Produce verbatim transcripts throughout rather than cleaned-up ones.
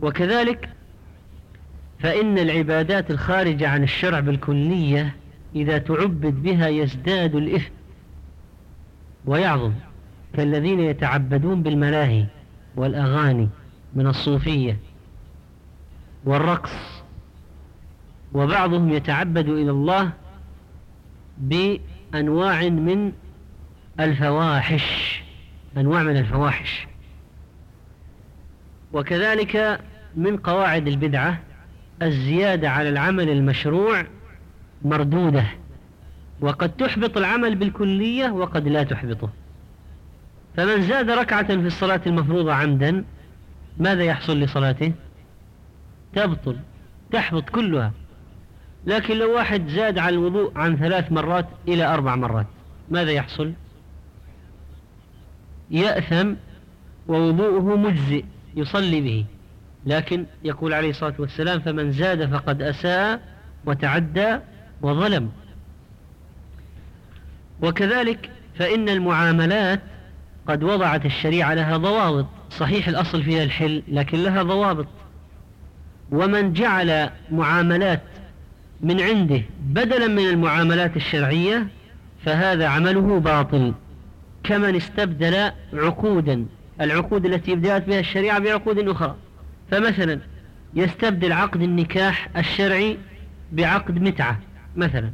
وكذلك فإن العبادات الخارجة عن الشرع بالكلية إذا تعبد بها يزداد الإثم ويعظم، كالذين يتعبدون بالملاهي والأغاني من الصوفية والرقص، وبعضهم يتعبد إلى الله بأنواع من الفواحش أنواع من الفواحش. وكذلك من قواعد البدعة الزيادة على العمل المشروع مردودة، وقد تحبط العمل بالكلية وقد لا تحبطه. فمن زاد ركعة في الصلاة المفروضة عمدا ماذا يحصل لصلاته؟ تبطل، تحبط كلها. لكن لو واحد زاد على الوضوء عن ثلاث مرات إلى أربع مرات ماذا يحصل؟ يأثم ووضوءه مجزئ يصلي به، لكن يقول عليه الصلاة والسلام فمن زاد فقد أساء وتعدى وظلم. وكذلك فإن المعاملات قد وضعت الشريعة لها ضوابط، صحيح الأصل فيها الحل لكن لها ضوابط، ومن جعل معاملات من عنده بدلا من المعاملات الشرعية فهذا عمله باطل، كمن استبدل عقودا العقود التي بدأت بها الشريعة بعقود أخرى. فمثلا يستبدل عقد النكاح الشرعي بعقد متعة مثلا،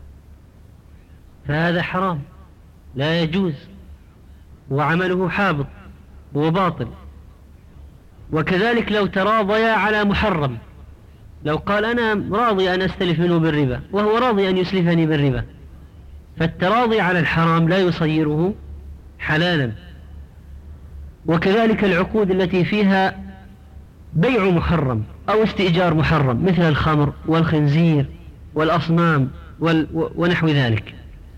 فهذا حرام لا يجوز وعمله حابط وباطل. وكذلك لو تراضيا على محرم، لو قال أنا راضي أن أستلف منه بالربا وهو راضي أن يسلفني بالربا، فالتراضي على الحرام لا يصيره حلالا. وكذلك العقود التي فيها بيع محرم أو استئجار محرم مثل الخمر والخنزير والأصنام ونحو ذلك.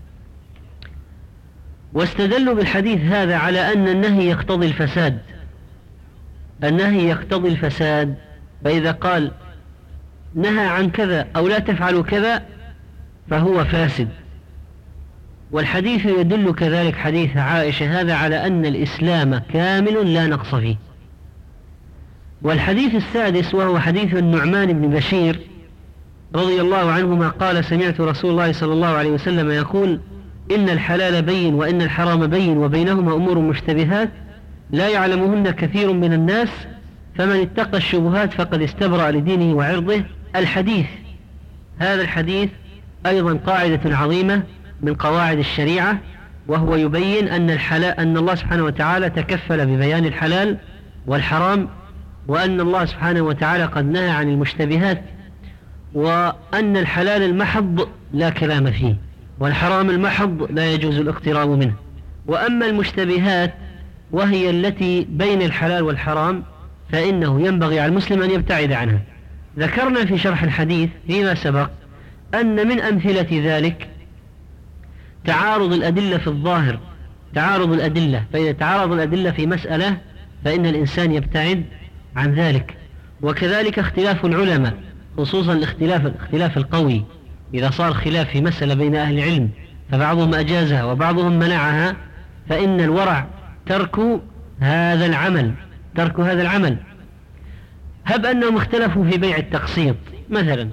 واستدلوا بالحديث هذا على أن النهي يقتضي الفساد، النهي يقتضي الفساد، فإذا قال نهى عن كذا أو لا تفعلوا كذا فهو فاسد. والحديث يدل كذلك حديث عائشة هذا على أن الإسلام كامل لا نقص فيه. والحديث السادس وهو حديث النعمان بن بشير رضي الله عنهما قال سمعت رسول الله صلى الله عليه وسلم يقول إن الحلال بين وإن الحرام بين وبينهما أمور مشتبهات لا يعلمهن كثير من الناس فمن اتقى الشبهات فقد استبرأ لدينه وعرضه. الحديث هذا الحديث أيضا قاعدة عظيمة من قواعد الشريعة، وهو يبين أن الحلال أن الله سبحانه وتعالى تكفل ببيان الحلال والحرام، وأن الله سبحانه وتعالى قد نهى عن المشتبهات، وأن الحلال المحض لا كلام فيه والحرام المحض لا يجوز الاقتراب منه. وأما المشتبهات وهي التي بين الحلال والحرام فإنه ينبغي على المسلم أن يبتعد عنها. ذكرنا في شرح الحديث فيما سبق أن من أمثلة ذلك تعارض الأدلة في الظاهر، تعارض الأدلة، فإذا تعارض الأدلة في مسألة فإن الإنسان يبتعد عن ذلك. وكذلك اختلاف العلماء، خصوصا الاختلاف الاختلاف القوي، إذا صار خلاف في مسألة بين أهل العلم فبعضهم أجازها وبعضهم منعها فإن الورع ترك هذا العمل ترك هذا العمل هب أنهم اختلفوا في بيع التقسيط مثلا،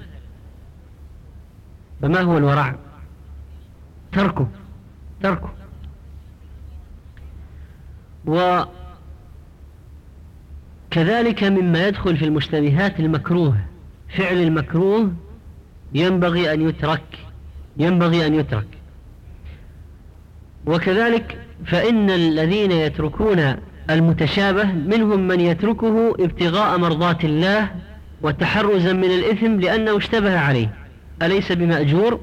فما هو الورع؟ تركه تركه وكذلك مما يدخل في المشتبهات المكروه، فعل المكروه ينبغي أن يترك ينبغي أن يترك. وكذلك فإن الذين يتركون المتشابه منهم من يتركه ابتغاء مرضات الله وتحرزا من الإثم لأنه اشتبه عليه، أليس بمأجور؟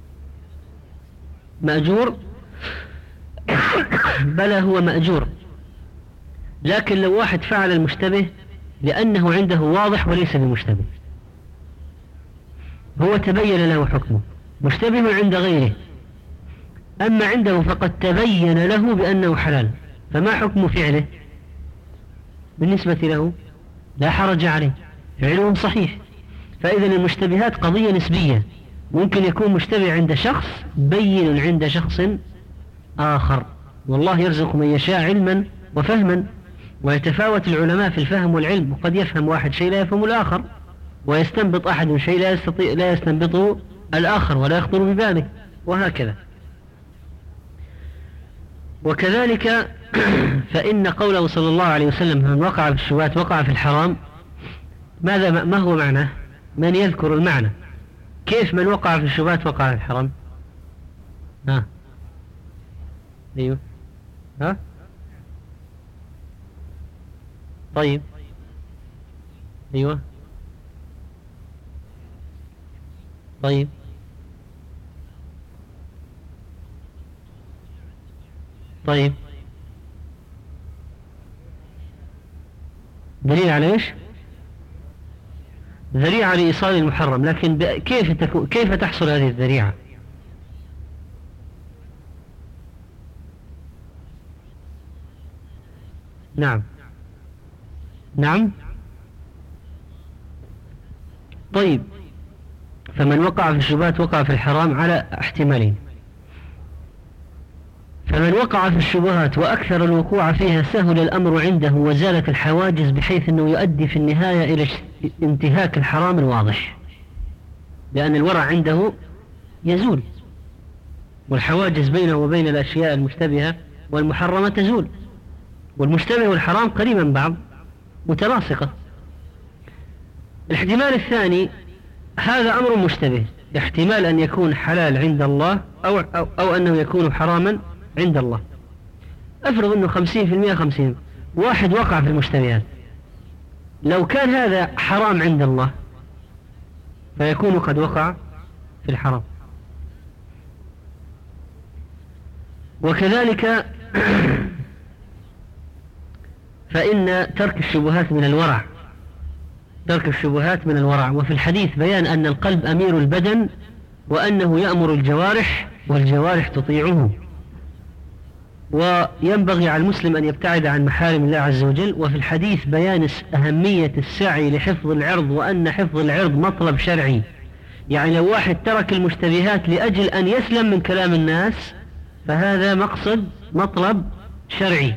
مأجور بلى هو مأجور. لكن لو واحد فعل المشتبه لأنه عنده واضح وليس بمشتبه، هو تبين له حكمه، مشتبه عند غيره، أما عنده فقد تبين له بأنه حلال، فما حكم فعله بالنسبة له؟ لا حرج عليه، فعله صحيح. فإذا المشتبهات قضية نسبية، ممكن يكون مشتبه عند شخص بين عند شخص آخر، والله يرزق من يشاء علما وفهما. ويتفاوت العلماء في الفهم والعلم، وقد يفهم واحد شيء لا يفهم الآخر، ويستنبط أحد شيء لا يستطيع لا يستنبطه الآخر ولا يخطر بباله، وهكذا. وكذلك فإن قوله صلى الله عليه وسلم من وقع في الشبهات وقع في الحرام، ماذا ما هو معناه؟ من يذكر المعنى؟ كيف من وقع في الشبهات وقع في الحرام؟ ها ايوه ها طيب ايوه طيب طيب دليل على ايش؟ ذريعة لإيصال المحرم، لكن كيف تكون كيف تحصل هذه الذريعة؟ نعم نعم طيب، فمن وقع في الشبهات وقع في الحرام على احتمالين. فمن وقع في الشبهات وأكثر الوقوع فيها سهل الأمر عنده وزالت الحواجز، بحيث أنه يؤدي في النهاية إلى انتهاك الحرام الواضح، لأن الورع عنده يزول، والحواجز بينه وبين الأشياء المشتبهة والمحرمة تزول، والمشتبه والحرام قريبا من بعض متلاصقة. الاحتمال الثاني، هذا أمر مشتبه، احتمال أن يكون حلال عند الله أو, أو, أو أنه يكون حراما عند الله. أفرض أنه خمسين في المئة خمسين، واحد وقع في المشتبهات، لو كان هذا حرام عند الله فيكون قد وقع في الحرام. وكذلك فإن ترك الشبهات من الورع، ترك الشبهات من الورع. وفي الحديث بيان أن القلب أمير البدن، وأنه يأمر الجوارح والجوارح تطيعه، وينبغي على المسلم أن يبتعد عن محارم الله عز وجل. وفي الحديث بيان أهمية السعي لحفظ العرض، وأن حفظ العرض مطلب شرعي، يعني لو واحد ترك المشتبهات لأجل أن يسلم من كلام الناس فهذا مقصد مطلب شرعي،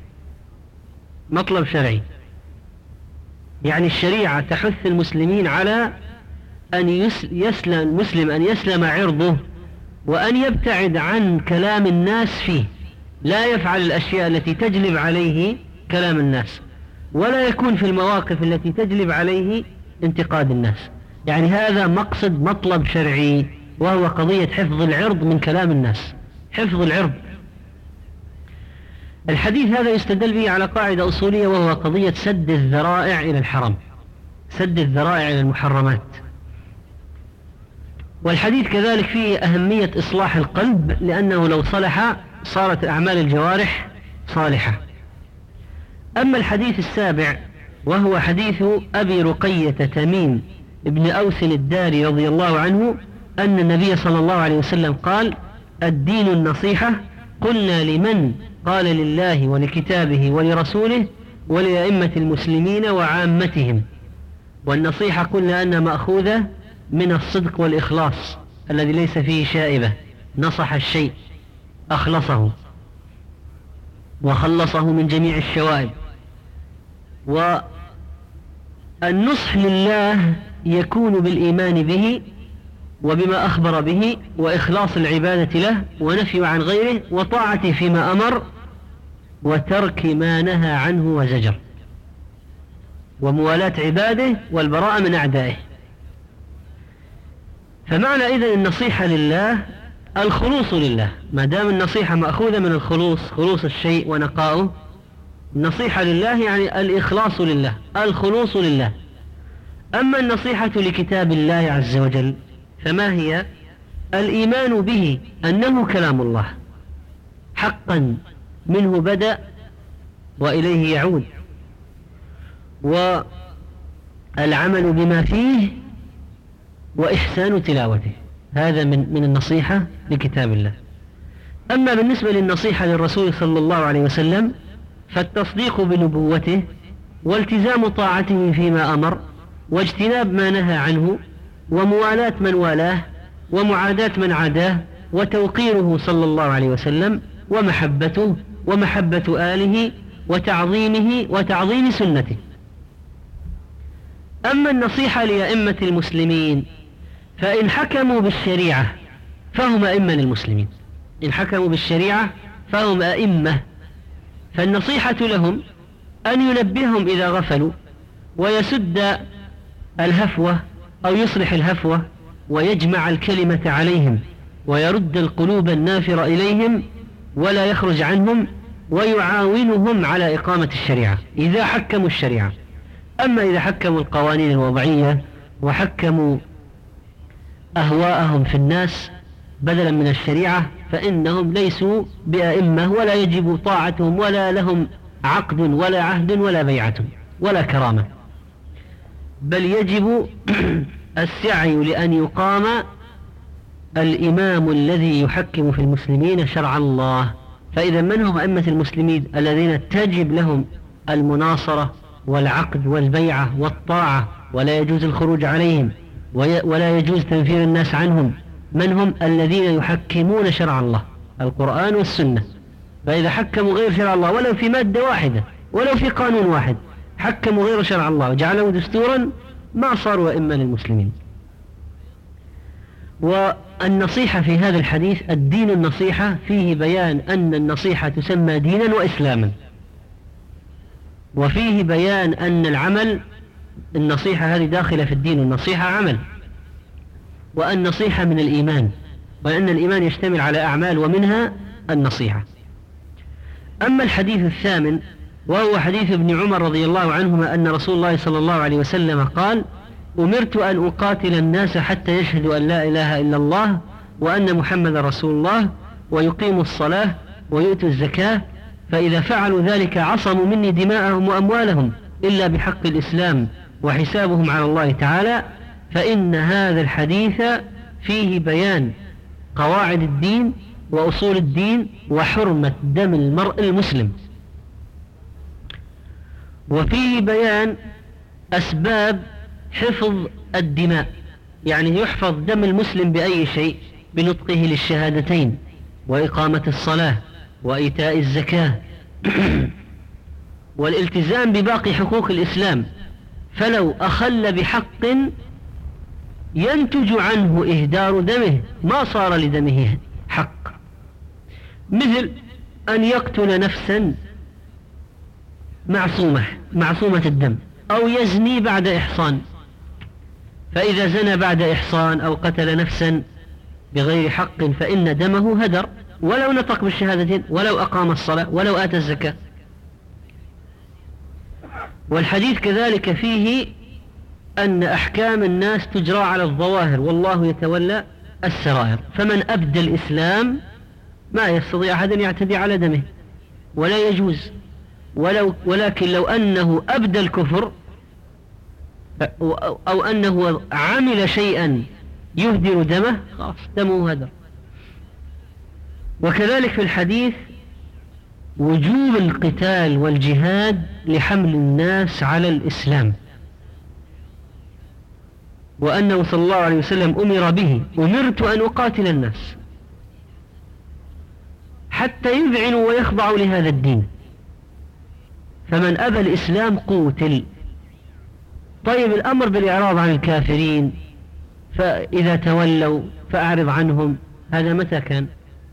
مطلب شرعي. يعني الشريعة تحث المسلمين على أن يسلم المسلم أن يسلم عرضه، وأن يبتعد عن كلام الناس فيه، لا يفعل الأشياء التي تجلب عليه كلام الناس، ولا يكون في المواقف التي تجلب عليه انتقاد الناس. يعني هذا مقصد مطلب شرعي، وهو قضية حفظ العرض من كلام الناس، حفظ العرض. الحديث هذا يستدل به على قاعدة أصولية، وهو قضية سد الذرائع إلى الحرام، سد الذرائع إلى المحرمات. والحديث كذلك فيه أهمية إصلاح القلب، لأنه لو صلح صارت أعمال الجوارح صالحة. أما الحديث السابع وهو حديث أبي رقية تميم ابن أوس الداري رضي الله عنه أن النبي صلى الله عليه وسلم قال: الدين النصيحة. قلنا: لمن؟ قال: لله ولكتابه ولرسوله ولأئمة المسلمين وعامتهم. والنصيحة قلنا أنها مأخوذة من الصدق والإخلاص الذي ليس فيه شائبة، نصح الشيء أخلصه وخلصه من جميع الشوائب. والنصح لله يكون بالإيمان به وبما أخبر به، وإخلاص العبادة له، ونفي عن غيره، وطاعته فيما أمر، وترك ما نهى عنه وزجر، وموالاة عباده والبراءة من أعدائه. فمعنى إذن النصيحة لله الخلوص لله، ما دام النصيحة مأخوذة من الخلوص، خلوص الشيء ونقاؤه، النصيحة لله يعني الإخلاص لله، الخلوص لله. أما النصيحة لكتاب الله عز وجل فما هي؟ الإيمان به أنه كلام الله حقا، منه بدأ وإليه يعود، والعمل بما فيه، وإحسان تلاوته. هذا من من النصيحة لكتاب الله. أما بالنسبة للنصيحة للرسول صلى الله عليه وسلم فالتصديق بنبوته، والتزام طاعته فيما أمر، واجتناب ما نهى عنه، وموالاة من والاه، ومعاداة من عاداه، وتوقيره صلى الله عليه وسلم، ومحبته، ومحبة آله، وتعظيمه وتعظيم سنته. أما النصيحة لأئمة المسلمين فإن حكموا بالشريعة فهم أئمة للمسلمين، إن حكموا بالشريعة فهم أئمة، فالنصيحة لهم أن ينبههم إذا غفلوا ويسد الهفوة أو يصلح الهفوة ويجمع الكلمة عليهم ويرد القلوب النافرة إليهم ولا يخرج عنهم، ويعاونهم على إقامة الشريعة إذا حكموا الشريعة. أما إذا حكموا القوانين الوضعية وحكموا أهواءهم في الناس بدلا من الشريعة فإنهم ليسوا بأئمة ولا يجب طاعتهم ولا لهم عقد ولا عهد ولا بيعة ولا كرامة، بل يجب السعي لأن يقام الإمام الذي يحكم في المسلمين شرع الله. فإذا من هم أئمة المسلمين الذين تجب لهم المناصرة والعقد والبيعة والطاعة ولا يجوز الخروج عليهم ولا يجوز تنفير الناس عنهم؟ من هم؟ الذين يحكمون شرع الله القرآن والسنة. فإذا حكموا غير شرع الله ولو في مادة واحدة ولو في قانون واحد حكموا غير شرع الله وجعلوا دستورا ما صاروا أئمة للمسلمين. والنصيحة في هذا الحديث الدين النصيحة فيه بيان أن النصيحة تسمى دينا وإسلاما، وفيه بيان أن العمل النصيحة هذه داخلة في الدين والنصيحة عمل، وأن النصيحة من الإيمان، وأن الإيمان يشتمل على أعمال ومنها النصيحة. أما الحديث الثامن وهو حديث ابن عمر رضي الله عنهما أن رسول الله صلى الله عليه وسلم قال: أمرت أن أقاتل الناس حتى يشهدوا أن لا إله إلا الله وأن محمد رسول الله ويقيموا الصلاة ويؤتوا الزكاة، فإذا فعلوا ذلك عصموا مني دماءهم وأموالهم إلا بحق الإسلام وحسابهم على الله تعالى. فإن هذا الحديث فيه بيان قواعد الدين وأصول الدين وحرمة دم المرء المسلم، وفيه بيان أسباب حفظ الدماء، يعني يحفظ دم المسلم بأي شيء: بنطقه للشهادتين وإقامة الصلاة وإيتاء الزكاة والالتزام بباقي حقوق الإسلام. فلو أخل بحق ينتج عنه إهدار دمه ما صار لدمه حق، مثل أن يقتل نفسا معصومة معصومة الدم أو يزني بعد إحصان، فإذا زنى بعد إحصان أو قتل نفسا بغير حق فإن دمه هدر ولو نطق بالشهادتين ولو أقام الصلاة ولو آتى الزكاة. والحديث كذلك فيه أن أحكام الناس تجرى على الظواهر والله يتولى السرائر، فمن أبدى الإسلام ما يستطيع أحد أن يعتدي على دمه ولا يجوز، ولو ولكن لو أنه أبدى الكفر أو أنه عمل شيئا يهدر دمه خلاص دمه هدر. وكذلك في الحديث وجوب القتال والجهاد لحمل الناس على الإسلام، وأنه صلى الله عليه وسلم أمر به: أمرت أن أقاتل الناس حتى يذعنوا ويخضعوا لهذا الدين، فمن أبى الإسلام قوتل. طيب الأمر بالإعراض عن الكافرين فإذا تولوا فأعرض عنهم، هذا متى كان؟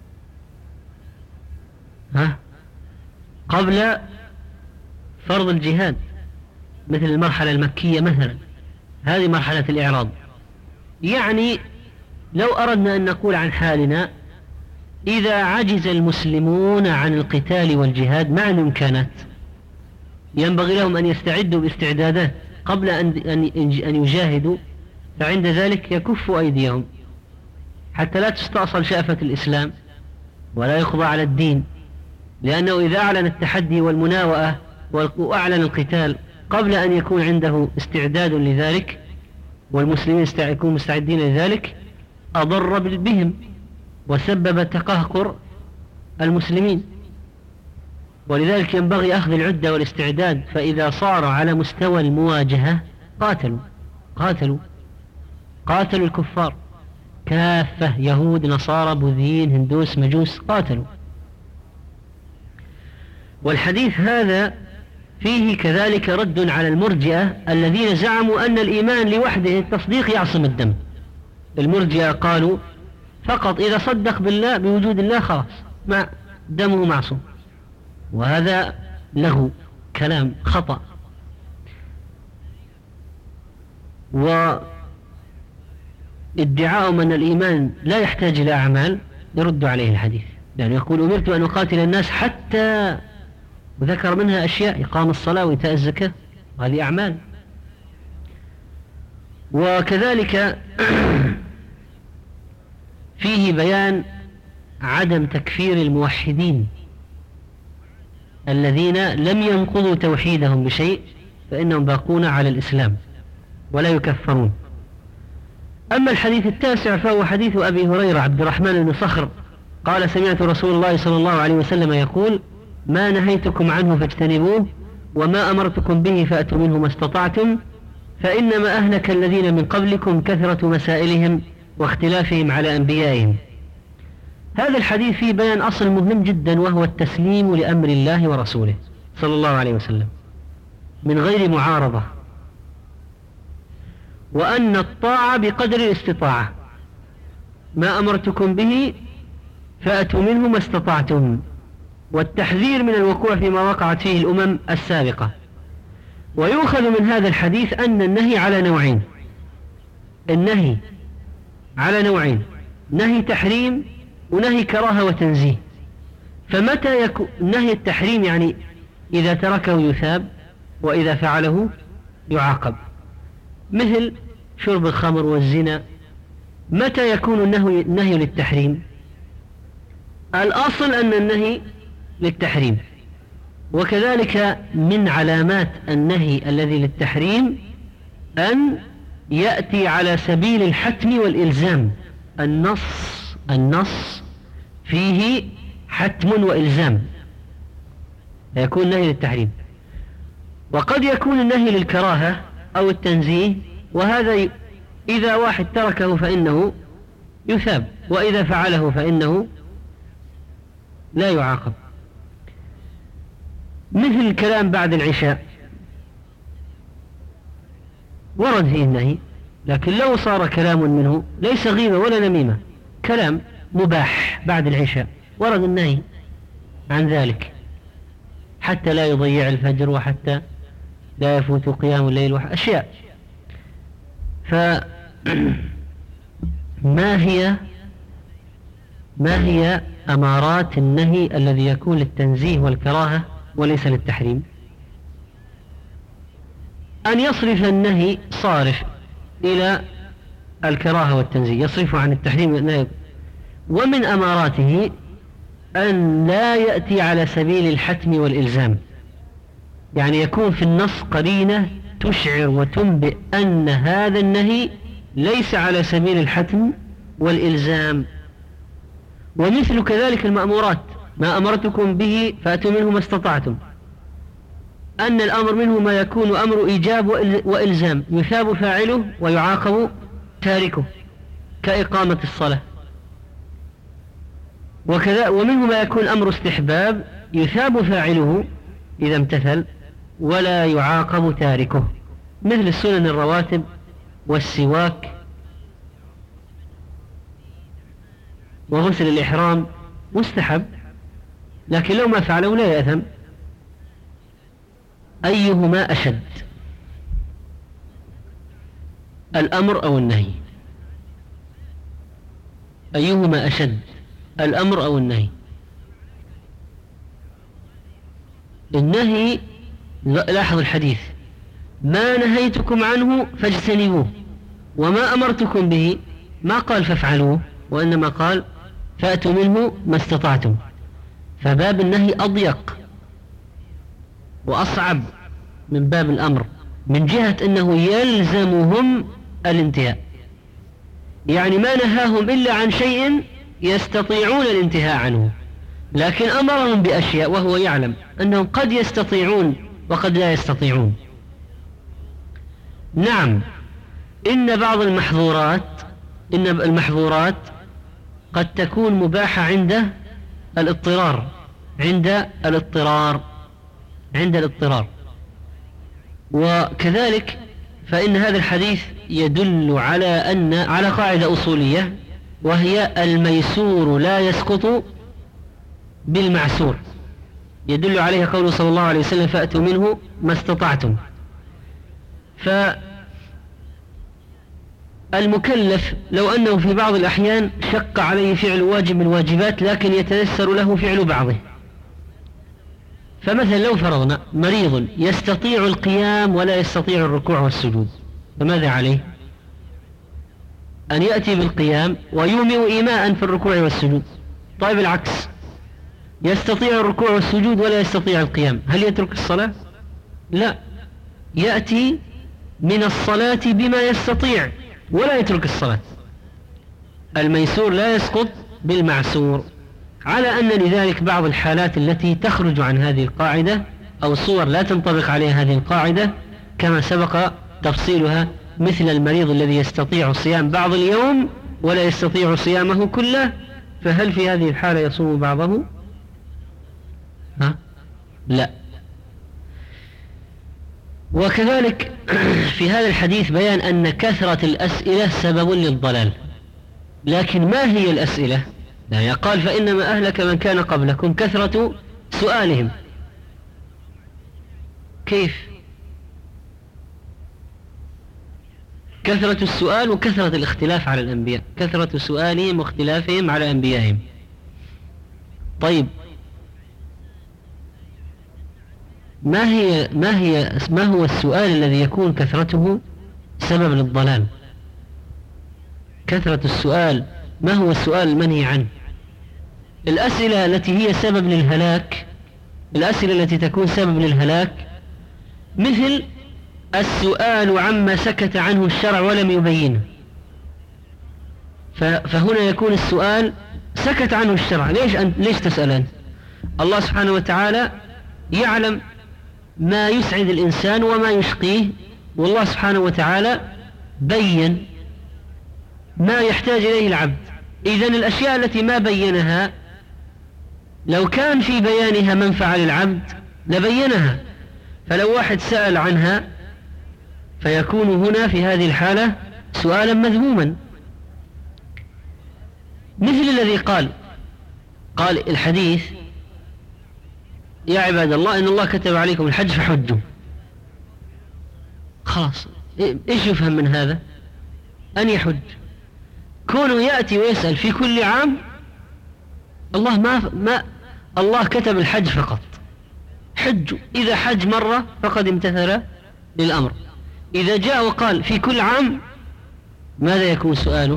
ها؟ قبل فرض الجهاد، مثل المرحلة المكية مثلا، هذه مرحلة الإعراض. يعني لو أردنا أن نقول عن حالنا إذا عجز المسلمون عن القتال والجهاد مع الإمكانات ينبغي لهم أن يستعدوا باستعدادات قبل أن أن يجاهدوا، فعند ذلك يكفوا أيديهم حتى لا تستأصل شأفة الإسلام ولا يخضع على الدين، لأنه إذا أعلن التحدي والمناوئة وأعلن القتال قبل أن يكون عنده استعداد لذلك والمسلمين يكونوا مستعدين لذلك أضر بهم وسبب تقهقر المسلمين. ولذلك ينبغي أخذ العدة والاستعداد، فإذا صار على مستوى المواجهة قاتلوا قاتلوا قاتلوا الكفار كافة، يهود نصارى بوذيين هندوس مجوس، قاتلوا. والحديث هذا فيه كذلك رد على المرجئة الذين زعموا أن الإيمان لوحده التصديق يعصم الدم. المرجئة قالوا فقط إذا صدق بالله بوجود الله خلاص ما دمه معصوم، وهذا له كلام خطأ. وادعاء أن الإيمان لا يحتاج إلى أعمال يرد عليه الحديث، يعني يقول أمرت أن أقاتل الناس حتى، وذكر منها أشياء إقام الصلاة وإيتاء الزكاة، هذه أعمال. وكذلك فيه بيان عدم تكفير الموحدين الذين لم ينقضوا توحيدهم بشيء فإنهم باقون على الإسلام ولا يكفرون. أما الحديث التاسع فهو حديث أبي هريرة عبد الرحمن بن صخر قال سمعت رسول الله صلى الله عليه وسلم يقول ما نهيتكم عنه فاجتنبوه وما أمرتكم به فأتوا منه ما استطعتم فإنما أهلك الذين من قبلكم كثرة مسائلهم واختلافهم على أنبيائهم. هذا الحديث فيه بيان أصل مهم جدا وهو التسليم لأمر الله ورسوله صلى الله عليه وسلم من غير معارضة، وأن الطاعة بقدر الاستطاعة، ما أمرتكم به فأتوا منه ما استطعتم، والتحذير من الوقوع فيما وقعت فيه الأمم السابقة. ويؤخذ من هذا الحديث أن النهي على نوعين، النهي على نوعين، نهي تحريم ونهي كراهة وتنزيه. فمتى يكون نهي التحريم يعني إذا تركه يثاب وإذا فعله يعاقب، مثل شرب الخمر والزنا. متى يكون النهي, النهي للتحريم؟ الأصل أن النهي للتحريم، وكذلك من علامات النهي الذي للتحريم أن يأتي على سبيل الحتم والإلزام، النص النص فيه حتم وإلزام يكون نهي للتحريم. وقد يكون النهي للكراهة أو التنزيه، وهذا إذا واحد تركه فإنه يثاب وإذا فعله فإنه لا يعاقب، مثل الكلام بعد العشاء ورد فيه النهي، لكن لو صار كلام منه ليس غيبة ولا نميمة، كلام مباح بعد العشاء ورد النهي عن ذلك حتى لا يضيع الفجر وحتى لا يفوت قيام الليل وأشياء. فما هي ما هي أمارات النهي الذي يكون للتنزيه والكراهة وليس للتحريم؟ أن يصرف النهي صارف إلى الكراهة والتنزيه، يصرف عن التحريم والنهي. ومن أماراته أن لا يأتي على سبيل الحتم والإلزام، يعني يكون في النص قرينة تشعر وتنبئ أن هذا النهي ليس على سبيل الحتم والإلزام. ومثل كذلك المأمورات، ما أمرتكم به فأتوا منه ما استطعتم، أن الأمر منه ما يكون أمر إيجاب وإلزام يثاب فاعله ويعاقب تاركه كإقامة الصلاة، وكذا. ومنه ما يكون أمر استحباب يثاب فاعله إذا امتثل ولا يعاقب تاركه، مثل السنن الرواتب والسواك وغسل الإحرام مستحب، لكن لو ما فعله لا يأثم. أيهما أشد، الأمر أو النهي؟ أيهما أشد، الأمر أو النهي؟ النهي، لاحظ الحديث، ما نهيتكم عنه فاجتنبوه وما أمرتكم به، ما قال فافعلوه وإنما قال فأتوا منه ما استطعتم. فباب النهي أضيق وأصعب من باب الأمر، من جهة أنه يلزمهم الانتهاء، يعني ما نهاهم إلا عن شيء يستطيعون الانتهاء عنه، لكن أمرهم بأشياء وهو يعلم أنهم قد يستطيعون وقد لا يستطيعون. نعم، إن بعض المحظورات إن المحظورات قد تكون مباحة عند الاضطرار عند الاضطرار عند الاضطرار. وكذلك فإن هذا الحديث يدل على أن على قاعدة أصولية، وهي الميسور لا يسقط بالمعسور، يدل عليها قوله صلى الله عليه وسلم فأتوا منه ما استطعتم. فالمكلف لو أنه في بعض الأحيان شق عليه فعل واجب من الواجبات لكن يتيسر له فعل بعضه، فمثلا لو فرضنا مريض يستطيع القيام ولا يستطيع الركوع والسجود، فماذا عليه؟ أن يأتي بالقيام ويومئ إيماء في الركوع والسجود. طيب العكس، يستطيع الركوع والسجود ولا يستطيع القيام، هل يترك الصلاة؟ لا، يأتي من الصلاة بما يستطيع ولا يترك الصلاة. الميسور لا يسقط بالمعسور، على أن لذلك بعض الحالات التي تخرج عن هذه القاعدة أو صور لا تنطبق عليها هذه القاعدة كما سبق تفصيلها، مثل المريض الذي يستطيع صيام بعض اليوم ولا يستطيع صيامه كله، فهل في هذه الحالة يصوم بعضه؟ ها؟ لا. وكذلك في هذا الحديث بيان أن كثرة الأسئلة سبب للضلال، لكن ما هي الأسئلة؟ يعني قال فإنما أهلك من كان قبلكم كثرة سؤالهم. كيف؟ كثرة السؤال وكثرة الاختلاف على الأنبياء، كثرة سؤالهم واختلافهم على أنبيائهم. طيب ما هي ما هي ما هو السؤال الذي يكون كثرته سبب للضلال؟ كثرة السؤال ما هو السؤال المنهي عنه؟ الأسئلة التي هي سبب للهلاك، الأسئلة التي تكون سبب للهلاك مثل السؤال عما سكت عنه الشرع ولم يبينه، فهنا يكون السؤال سكت عنه الشرع، ليش أنت ليش تسألان؟ الله سبحانه وتعالى يعلم ما يسعد الإنسان وما يشقيه، والله سبحانه وتعالى بين ما يحتاج إليه العبد. إذن الأشياء التي ما بينها لو كان في بيانها منفعة للعبد لبينها، فلو واحد سأل عنها فيكون هنا في هذه الحالة سؤالا مذموما، مثل الذي قال قال الحديث يا عباد الله إن الله كتب عليكم الحج فحجوا. خلاص، إيش يفهم من هذا؟ أن يحج. كونه يأتي ويسأل في كل عام، الله ما ما الله كتب الحج فقط، حجوا، إذا حج مرة فقد امتثل للأمر. إذا جاء وقال في كل عام، ماذا يكون سؤاله؟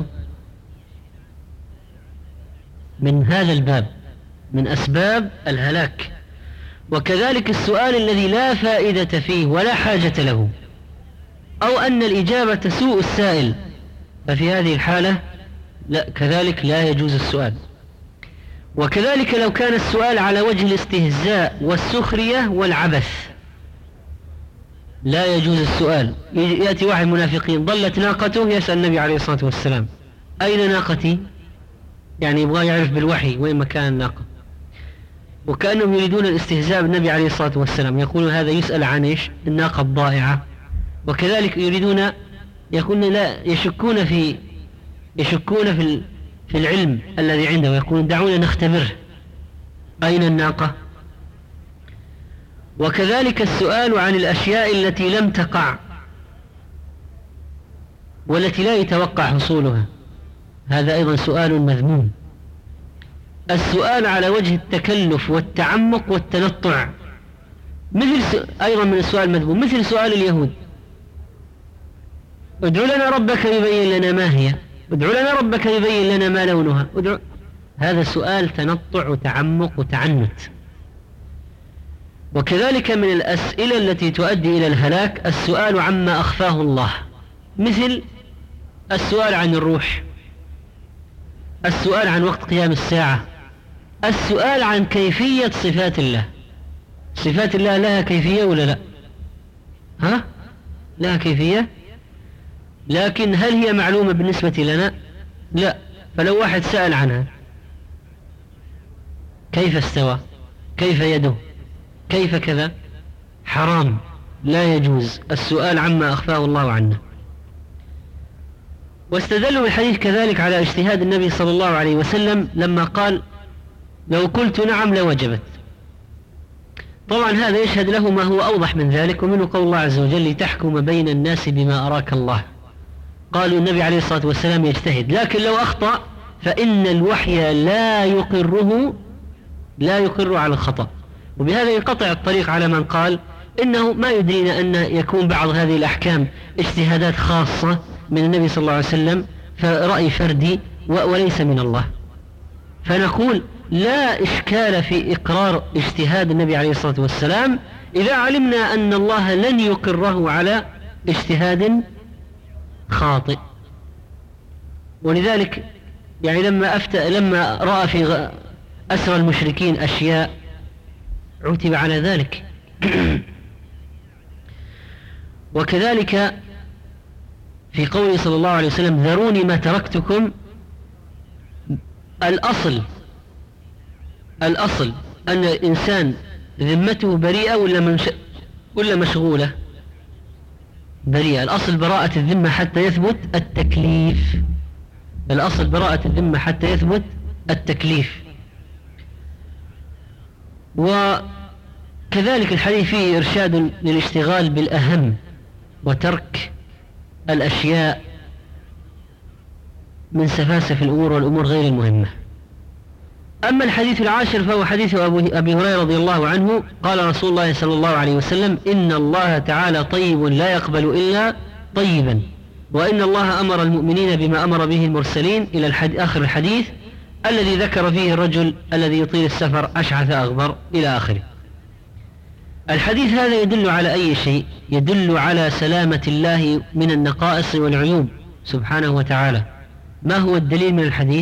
من هذا الباب، من أسباب الهلاك. وكذلك السؤال الذي لا فائدة فيه ولا حاجة له، أو أن الإجابة تسوء السائل، ففي هذه الحالة لا، كذلك لا يجوز السؤال. وكذلك لو كان السؤال على وجه الاستهزاء والسخرية والعبث لا يجوز السؤال. يأتي واحد منافقين ضلت ناقته يسأل النبي عليه الصلاة والسلام أين ناقتي؟ يعني يبغى يعرف بالوحي وين مكان الناقة، وكأنهم يريدون الاستهزاء بالنبي عليه الصلاة والسلام، يقولون هذا يسأل عن إيش؟ الناقة الضائعة. وكذلك يريدون يقولون لا، يشكون في يشكون في في العلم الذي عنده، ويقولون دعونا نختبره أين الناقة. وكذلك السؤال عن الأشياء التي لم تقع والتي لا يتوقع حصولها، هذا أيضا سؤال مذموم. السؤال على وجه التكلف والتعمق والتنطع مثل أيضا من السؤال المذموم، مثل سؤال اليهود ادعو لنا ربك يبين لنا ما هي، ادعو لنا ربك يبين لنا ما لونها، ادعو. هذا سؤال تنطع وتعمق وتعنت. وكذلك من الأسئلة التي تؤدي إلى الهلاك السؤال عما أخفاه الله، مثل السؤال عن الروح، السؤال عن وقت قيام الساعة، السؤال عن كيفية صفات الله. صفات الله لها كيفية ولا لا؟ ها؟ لها كيفية، لكن هل هي معلومة بالنسبة لنا؟ لا. فلو واحد سأل عنها كيف استوى، كيف يده، كيف كذا، حرام، لا يجوز السؤال عما أخفاه الله عنا. واستدلوا بالحديث كذلك على اجتهاد النبي صلى الله عليه وسلم لما قال لو قلت نعم لوجبت. طبعا هذا يشهد له ما هو أوضح من ذلك، ومنه قول الله عز وجل لتحكم بين الناس بما أراك الله. قالوا النبي عليه الصلاة والسلام يجتهد، لكن لو أخطأ فإن الوحي لا يقره لا يقر على الخطأ. وبهذا ينقطع الطريق على من قال إنه ما يدرينا أن يكون بعض هذه الأحكام اجتهادات خاصة من النبي صلى الله عليه وسلم، فرأي فردي وليس من الله. فنقول لا إشكال في إقرار اجتهاد النبي عليه الصلاة والسلام إذا علمنا أن الله لن يقره على اجتهاد خاطئ. ولذلك يعني لما أفتى لما رأى في أسرى المشركين أشياء عتب على ذلك. وكذلك في قوله صلى الله عليه وسلم ذروني ما تركتكم، الأصل الأصل أن الإنسان ذمته بريئة ولا, منش... ولا مشغولة؟ بريئة. الأصل براءة الذمة حتى يثبت التكليف. الأصل براءة الذمة حتى يثبت التكليف. وكذلك الحديث فيه إرشاد للاشتغال بالأهم وترك الأشياء من سفاسف الأمور والأمور غير المهمة. أما الحديث العاشر فهو حديث أبي هريرة رضي الله عنه قال رسول الله صلى الله عليه وسلم إن الله تعالى طيب لا يقبل إلا طيبا، وإن الله أمر المؤمنين بما أمر به المرسلين إلى الحد... آخر الحديث الذي ذكر فيه الرجل الذي يطيل السفر أشعث أغبر إلى آخره. الحديث هذا يدل على أي شيء؟ يدل على سلامة الله من النقائص والعيوب سبحانه وتعالى. ما هو الدليل من الحديث؟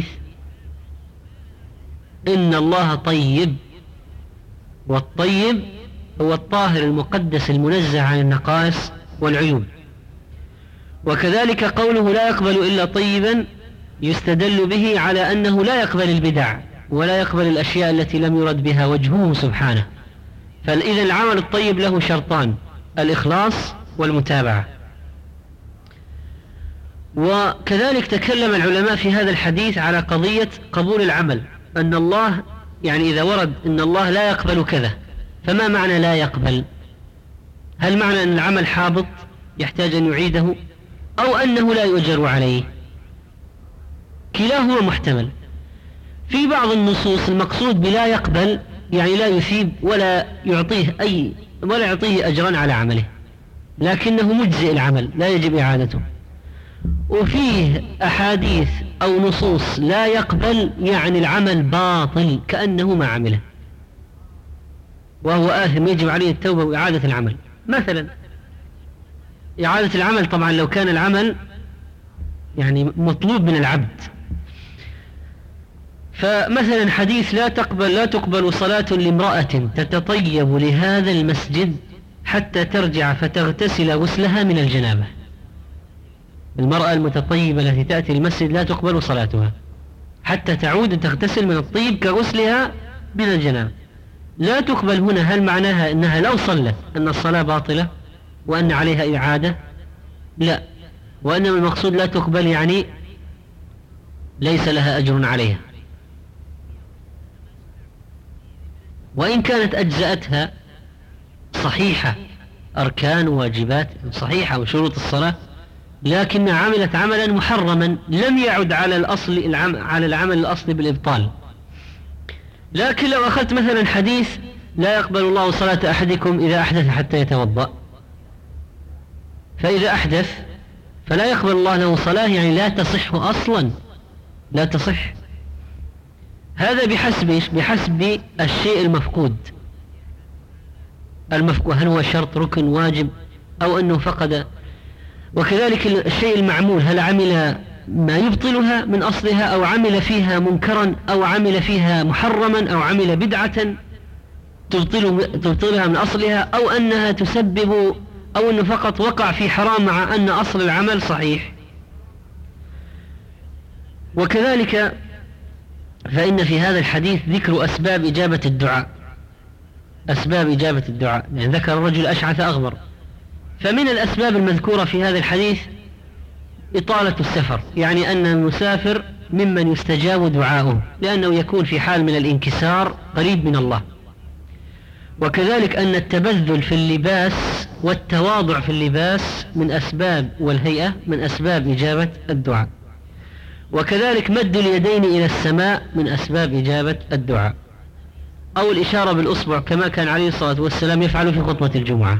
إن الله طيب، والطيب هو الطاهر المقدس المنزه عن النقائص والعيوب. وكذلك قوله لا يقبل إلا طيبا يستدل به على أنه لا يقبل البدع ولا يقبل الأشياء التي لم يرد بها وجهه سبحانه. فإذا العمل الطيب له شرطان: الإخلاص والمتابعة. وكذلك تكلم العلماء في هذا الحديث على قضية قبول العمل، أن الله يعني إذا ورد أن الله لا يقبل كذا، فما معنى لا يقبل؟ هل معنى أن العمل حابط يحتاج أن يعيده، أو أنه لا يؤجر عليه؟ كلاهما محتمل. في بعض النصوص المقصود بلا يقبل يعني لا يثيب ولا يعطيه أي ولا يعطيه أجرا على عمله، لكنه مجزئ العمل لا يجب إعادته. وفيه أحاديث أو نصوص لا يقبل يعني العمل باطل كأنه ما عمله وهو آثم يجب عليه التوبة وإعادة العمل. مثلا إعادة العمل طبعا لو كان العمل يعني مطلوب من العبد. فمثلا حديث لا تقبل لا تقبل صلاة لامرأة تتطيب لهذا المسجد حتى ترجع فتغتسل غسلها من الجنابة. المرأة المتطيبة التي تأتي المسجد لا تقبل صلاتها حتى تعود تغتسل من الطيب كغسلها من الجنابة. لا تقبل هنا هل معناها أنها لو صلت أن الصلاة باطلة وأن عليها إعادة؟ لا، وأنما المقصود لا تقبل يعني ليس لها أجر عليها، وإن كانت أجزأتها صحيحة أركان وواجبات صحيحة وشروط الصلاة، لكن عملت عملا محرما لم يعد على الأصل العم على العمل الأصلي بالإبطال. لكن لو أخذت مثلا حديث لا يقبل الله صلاة أحدكم إذا أحدث حتى يتوضأ، فإذا أحدث فلا يقبل الله له صلاة يعني لا تصح أصلا، لا تصح. هذا بحسب بحسب الشيء المفقود. المفقود هل هو شرط ركن واجب أو أنه فقد. وكذلك الشيء المعمول هل عمل ما يبطلها من أصلها أو عمل فيها منكرا أو عمل فيها محرما أو عمل بدعة تبطل تبطلها من أصلها، أو أنها تسبب أو أنه فقط وقع في حرام مع أن أصل العمل صحيح. وكذلك فإن في هذا الحديث ذكر أسباب إجابة الدعاء، أسباب إجابة الدعاء، يعني ذكر الرجل أشعث أغبر. فمن الأسباب المذكورة في هذا الحديث إطالة السفر، يعني أن المسافر ممن يستجاب دعاؤه لأنه يكون في حال من الانكسار قريب من الله. وكذلك أن التبذل في اللباس والتواضع في اللباس من أسباب، والهيئة من أسباب إجابة الدعاء. وكذلك مد اليدين إلى السماء من أسباب إجابة الدعاء، أو الإشارة بالأصبع كما كان عليه الصلاة والسلام يفعل في خطبة الجمعة.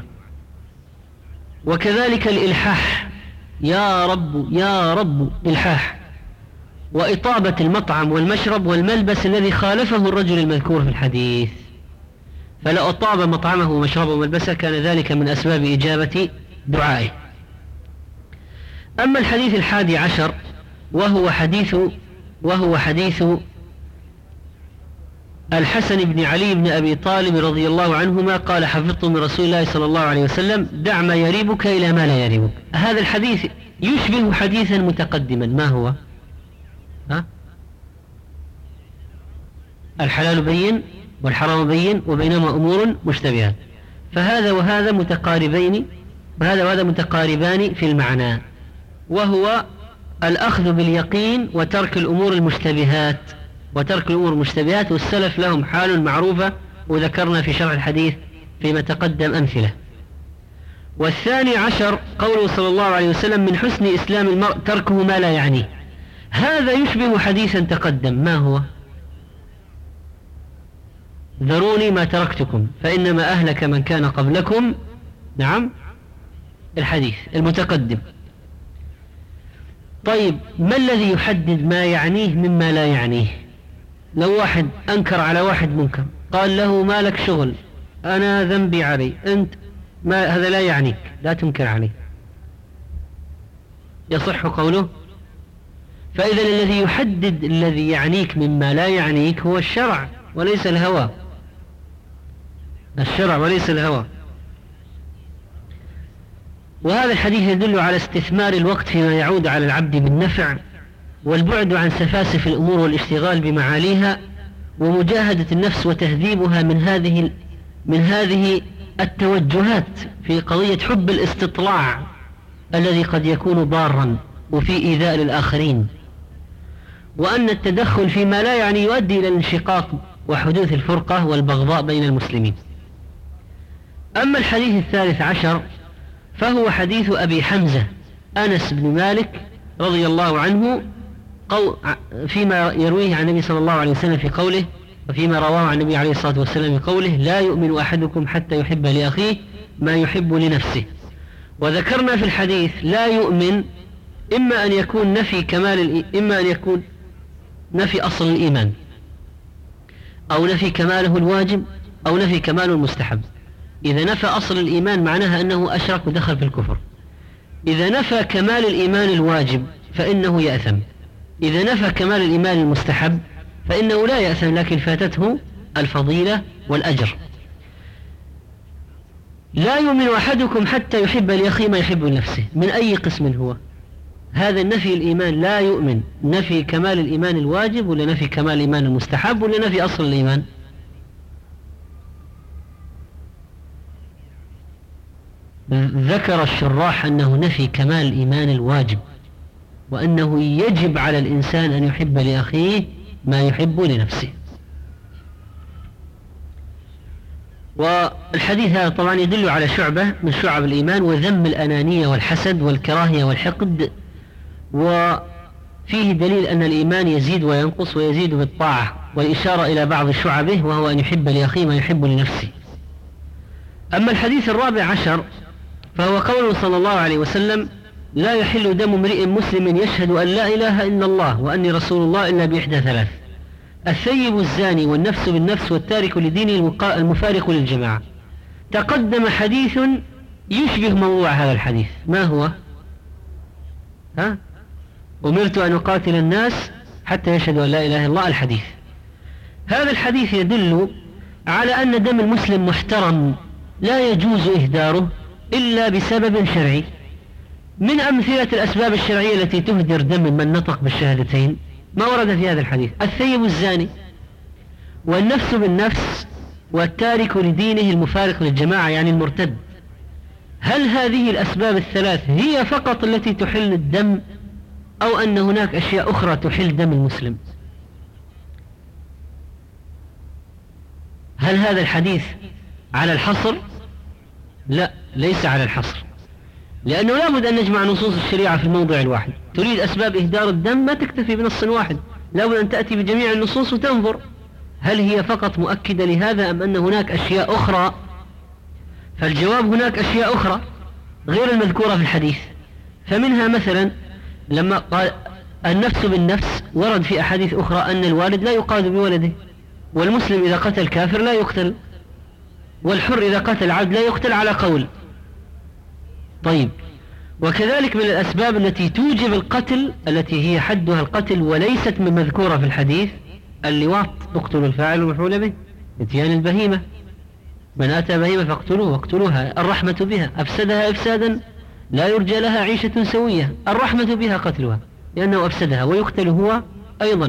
وكذلك الإلحاح، يا رب يا رب، إلحاح. وإطابة المطعم والمشرب والملبس الذي خالفه الرجل المذكور في الحديث، فلو أطاب مطعمه ومشربه وملبسه كان ذلك من أسباب إجابة دعائه. أما الحديث الحادي عشر وهو حديث وهو حديث الحسن بن علي بن أبي طالب رضي الله عنهما قال: حفظت من رسول الله صلى الله عليه وسلم: دع ما يريبك إلى ما لا يريبك. هذا الحديث يشبه حديثا متقدما، ما هو؟ ها؟ الحلال بين والحرام بين وبينهما أمور مشتبهات. فهذا وهذا متقاربين، وهذا وهذا متقاربان في المعنى، وهو الأخذ باليقين وترك الأمور المشتبهات وترك الأمور المشتبهات والسلف لهم حال معروفة، وذكرنا في شرح الحديث فيما تقدم أمثلة. والثاني عشر قوله صلى الله عليه وسلم: من حسن إسلام المرء تركه ما لا يعنيه. هذا يشبه حديثا تقدم، ما هو؟ ذروني ما تركتكم فإنما أهلك من كان قبلكم. نعم، الحديث المتقدم. طيب، ما الذي يحدد ما يعنيه مما لا يعنيه؟ لو واحد أنكر على واحد منكر، قال له: ما لك شغل، أنا ذنبي علي، أنت ما هذا لا يعنيك، لا تنكر عليه، يصح قوله؟ فإذا الذي يحدد الذي يعنيك مما لا يعنيك هو الشرع وليس الهوى، الشرع وليس الهوى. وهذا الحديث يدل على استثمار الوقت فيما يعود على العبد بالنفع، والبعد عن سفاسف الأمور والاشتغال بمعاليها، ومجاهدة النفس وتهذيبها من هذه من هذه التوجهات في قضية حب الاستطلاع الذي قد يكون ضارا وفي إيذاء للآخرين، وأن التدخل فيما لا يعني يؤدي إلى الانشقاق وحدوث الفرقة والبغضاء بين المسلمين. أما الحديث الثالث عشر فهو حديث أبي حمزة أنس بن مالك رضي الله عنه فيما يرويه عن النبي صلى الله عليه وسلم في قوله، وفيما رواه عن النبي عليه الصلاة والسلام في قوله: لا يؤمن أحدكم حتى يحب لأخيه ما يحب لنفسه. وذكرنا في الحديث لا يؤمن إما أن يكون نفي كمال إما أن يكون نفي أصل الإيمان، أو نفي كماله الواجب، أو نفي كماله المستحب. إذا نفى أصل الإيمان معناها أنه أشرك ودخل في الكفر. إذا نفى كمال الإيمان الواجب فإنه يأثم. إذا نفى كمال الإيمان المستحب فإنه لا يأثم، لكن فاتته الفضيلة والأجر. لا يؤمن أحدكم حتى يحب لأخيه ما يحب لنفسه. من أي قسم هو هذا النفي؟ الإيمان لا يؤمن، نفي كمال الإيمان الواجب ولا نفي كمال الإيمان المستحب ولا نفي أصل الإيمان؟ ذكر الشراح أنه نفي كمال الإيمان الواجب، وأنه يجب على الإنسان أن يحب لأخيه ما يحب لنفسه. والحديث هذا طبعا يدل على شعبة من شعب الإيمان، وذم الأنانية والحسد والكراهية والحقد، وفيه دليل أن الإيمان يزيد وينقص، ويزيد بالطاعة، والإشارة إلى بعض شعبه وهو أن يحب لأخيه ما يحب لنفسه. أما الحديث الرابع عشر فهو قوله صلى الله عليه وسلم: لا يحل دم امرئ مسلم يشهد أن لا إله إلا الله وأني رسول الله إلا بإحدى ثلاث: الثيب الزاني، والنفس بالنفس، والتارك لدينه المفارق للجماعة. تقدم حديث يشبه موضوع هذا الحديث، ما هو؟ ها؟ أمرت أن أقاتل الناس حتى يشهدوا أن لا إله إلا الله. الحديث هذا الحديث يدل على أن دم المسلم محترم لا يجوز إهداره إلا بسبب شرعي. من أمثلة الأسباب الشرعية التي تهدر دم من نطق بالشهادتين ما ورد في هذا الحديث: الثيب الزاني، والنفس بالنفس، والتارك لدينه المفارق للجماعة يعني المرتد. هل هذه الأسباب الثلاث هي فقط التي تحل الدم، أو أن هناك أشياء أخرى تحل دم المسلم؟ هل هذا الحديث على الحصر؟ لا، ليس على الحصر، لأنه لا بد أن نجمع نصوص الشريعة في الموضع الواحد. تريد أسباب إهدار الدم ما تكتفي بنص واحد، لا بد أن تأتي بجميع النصوص وتنظر هل هي فقط مؤكدة لهذا أم أن هناك أشياء أخرى. فالجواب هناك أشياء أخرى غير المذكورة في الحديث. فمنها مثلا لما قال النفس بالنفس، ورد في أحاديث أخرى أن الوالد لا يقاد بولده، والمسلم إذا قتل كافر لا يقتل، والحر إذا قتل عبد لا يقتل على قول. طيب، وكذلك من الأسباب التي توجب القتل التي هي حدها القتل وليست من مذكورة في الحديث اللواط، اقتلوا الفاعل والمفعول به، اتيان البهيمة، من أتى بهيمة فاقتلوه واقتلوها، الرحمة بها، أفسدها إفسادا لا يرجى لها عيشة سوية، الرحمة بها قتلها لأنه أفسدها ويقتل هو أيضا.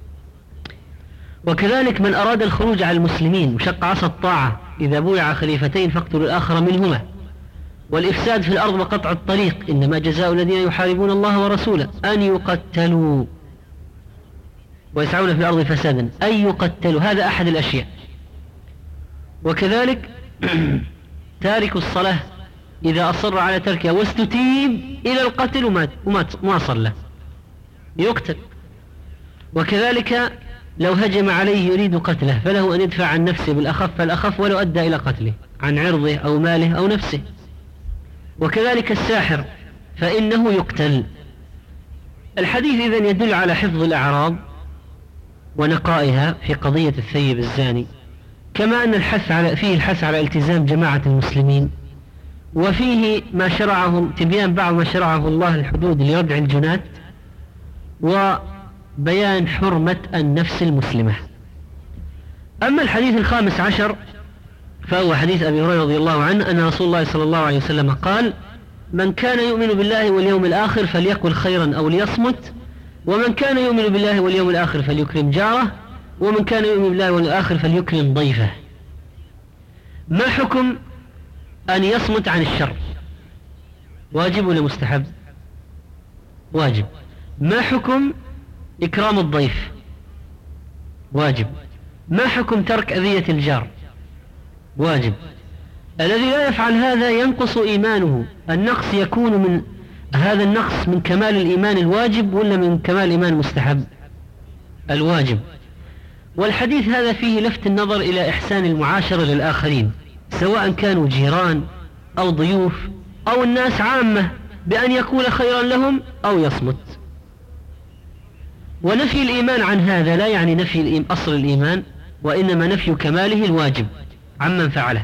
وكذلك من أراد الخروج على المسلمين وشق عصا الطاعة، إذا بويع خليفتين فاقتلوا الآخر منهما. والإفساد في الأرض وقطع الطريق، إنما جزاء الذين يحاربون الله ورسوله أن يقتلوا ويسعون في الأرض فسادا، أن يقتلوا، هذا أحد الأشياء. وكذلك تارك الصلاة إذا أصر على تركها واستتيب إلى القتل ومات وما صلى يقتل. وكذلك لو هجم عليه يريد قتله فله أن يدفع عن نفسه بالأخف فالأخف ولو أدى إلى قتله، عن عرضه أو ماله أو نفسه. وكذلك الساحر فإنه يقتل. الحديث إذن يدل على حفظ الأعراض ونقائها في قضية الثيب الزاني، كما أن الحث على فيه الحث على التزام جماعة المسلمين، وفيه ما شرعه تبيان بعض ما شرعه الله الحدود لردع الجنات، وبيان حرمة النفس المسلمة. أما الحديث الخامس عشر فهو حديث أبي هريرة رضي الله عنه أن رسول الله صلى الله عليه وسلم قال: من كان يؤمن بالله واليوم الآخر فليقل خيرا أو ليصمت، ومن كان يؤمن بالله واليوم الآخر فليكرم جاره، ومن كان يؤمن بالله واليوم الآخر فليكرم ضيفه. ما حكم أن يصمت عن الشر؟ واجب ولا مستحب؟ واجب. ما حكم إكرام الضيف؟ واجب. ما حكم ترك أذية الجار؟ واجب. الذي لا يفعل هذا ينقص إيمانه. النقص يكون من هذا النقص من كمال الإيمان الواجب ولا من كمال الإيمان المستحب؟ الواجب. والحديث هذا فيه لفت النظر إلى إحسان المعاشرة للآخرين، سواء كانوا جيران أو ضيوف أو الناس عامة، بأن يقول خيرا لهم أو يصمت. ونفي الإيمان عن هذا لا يعني نفي أصل الإيمان، وإنما نفي كماله الواجب عمن فعله.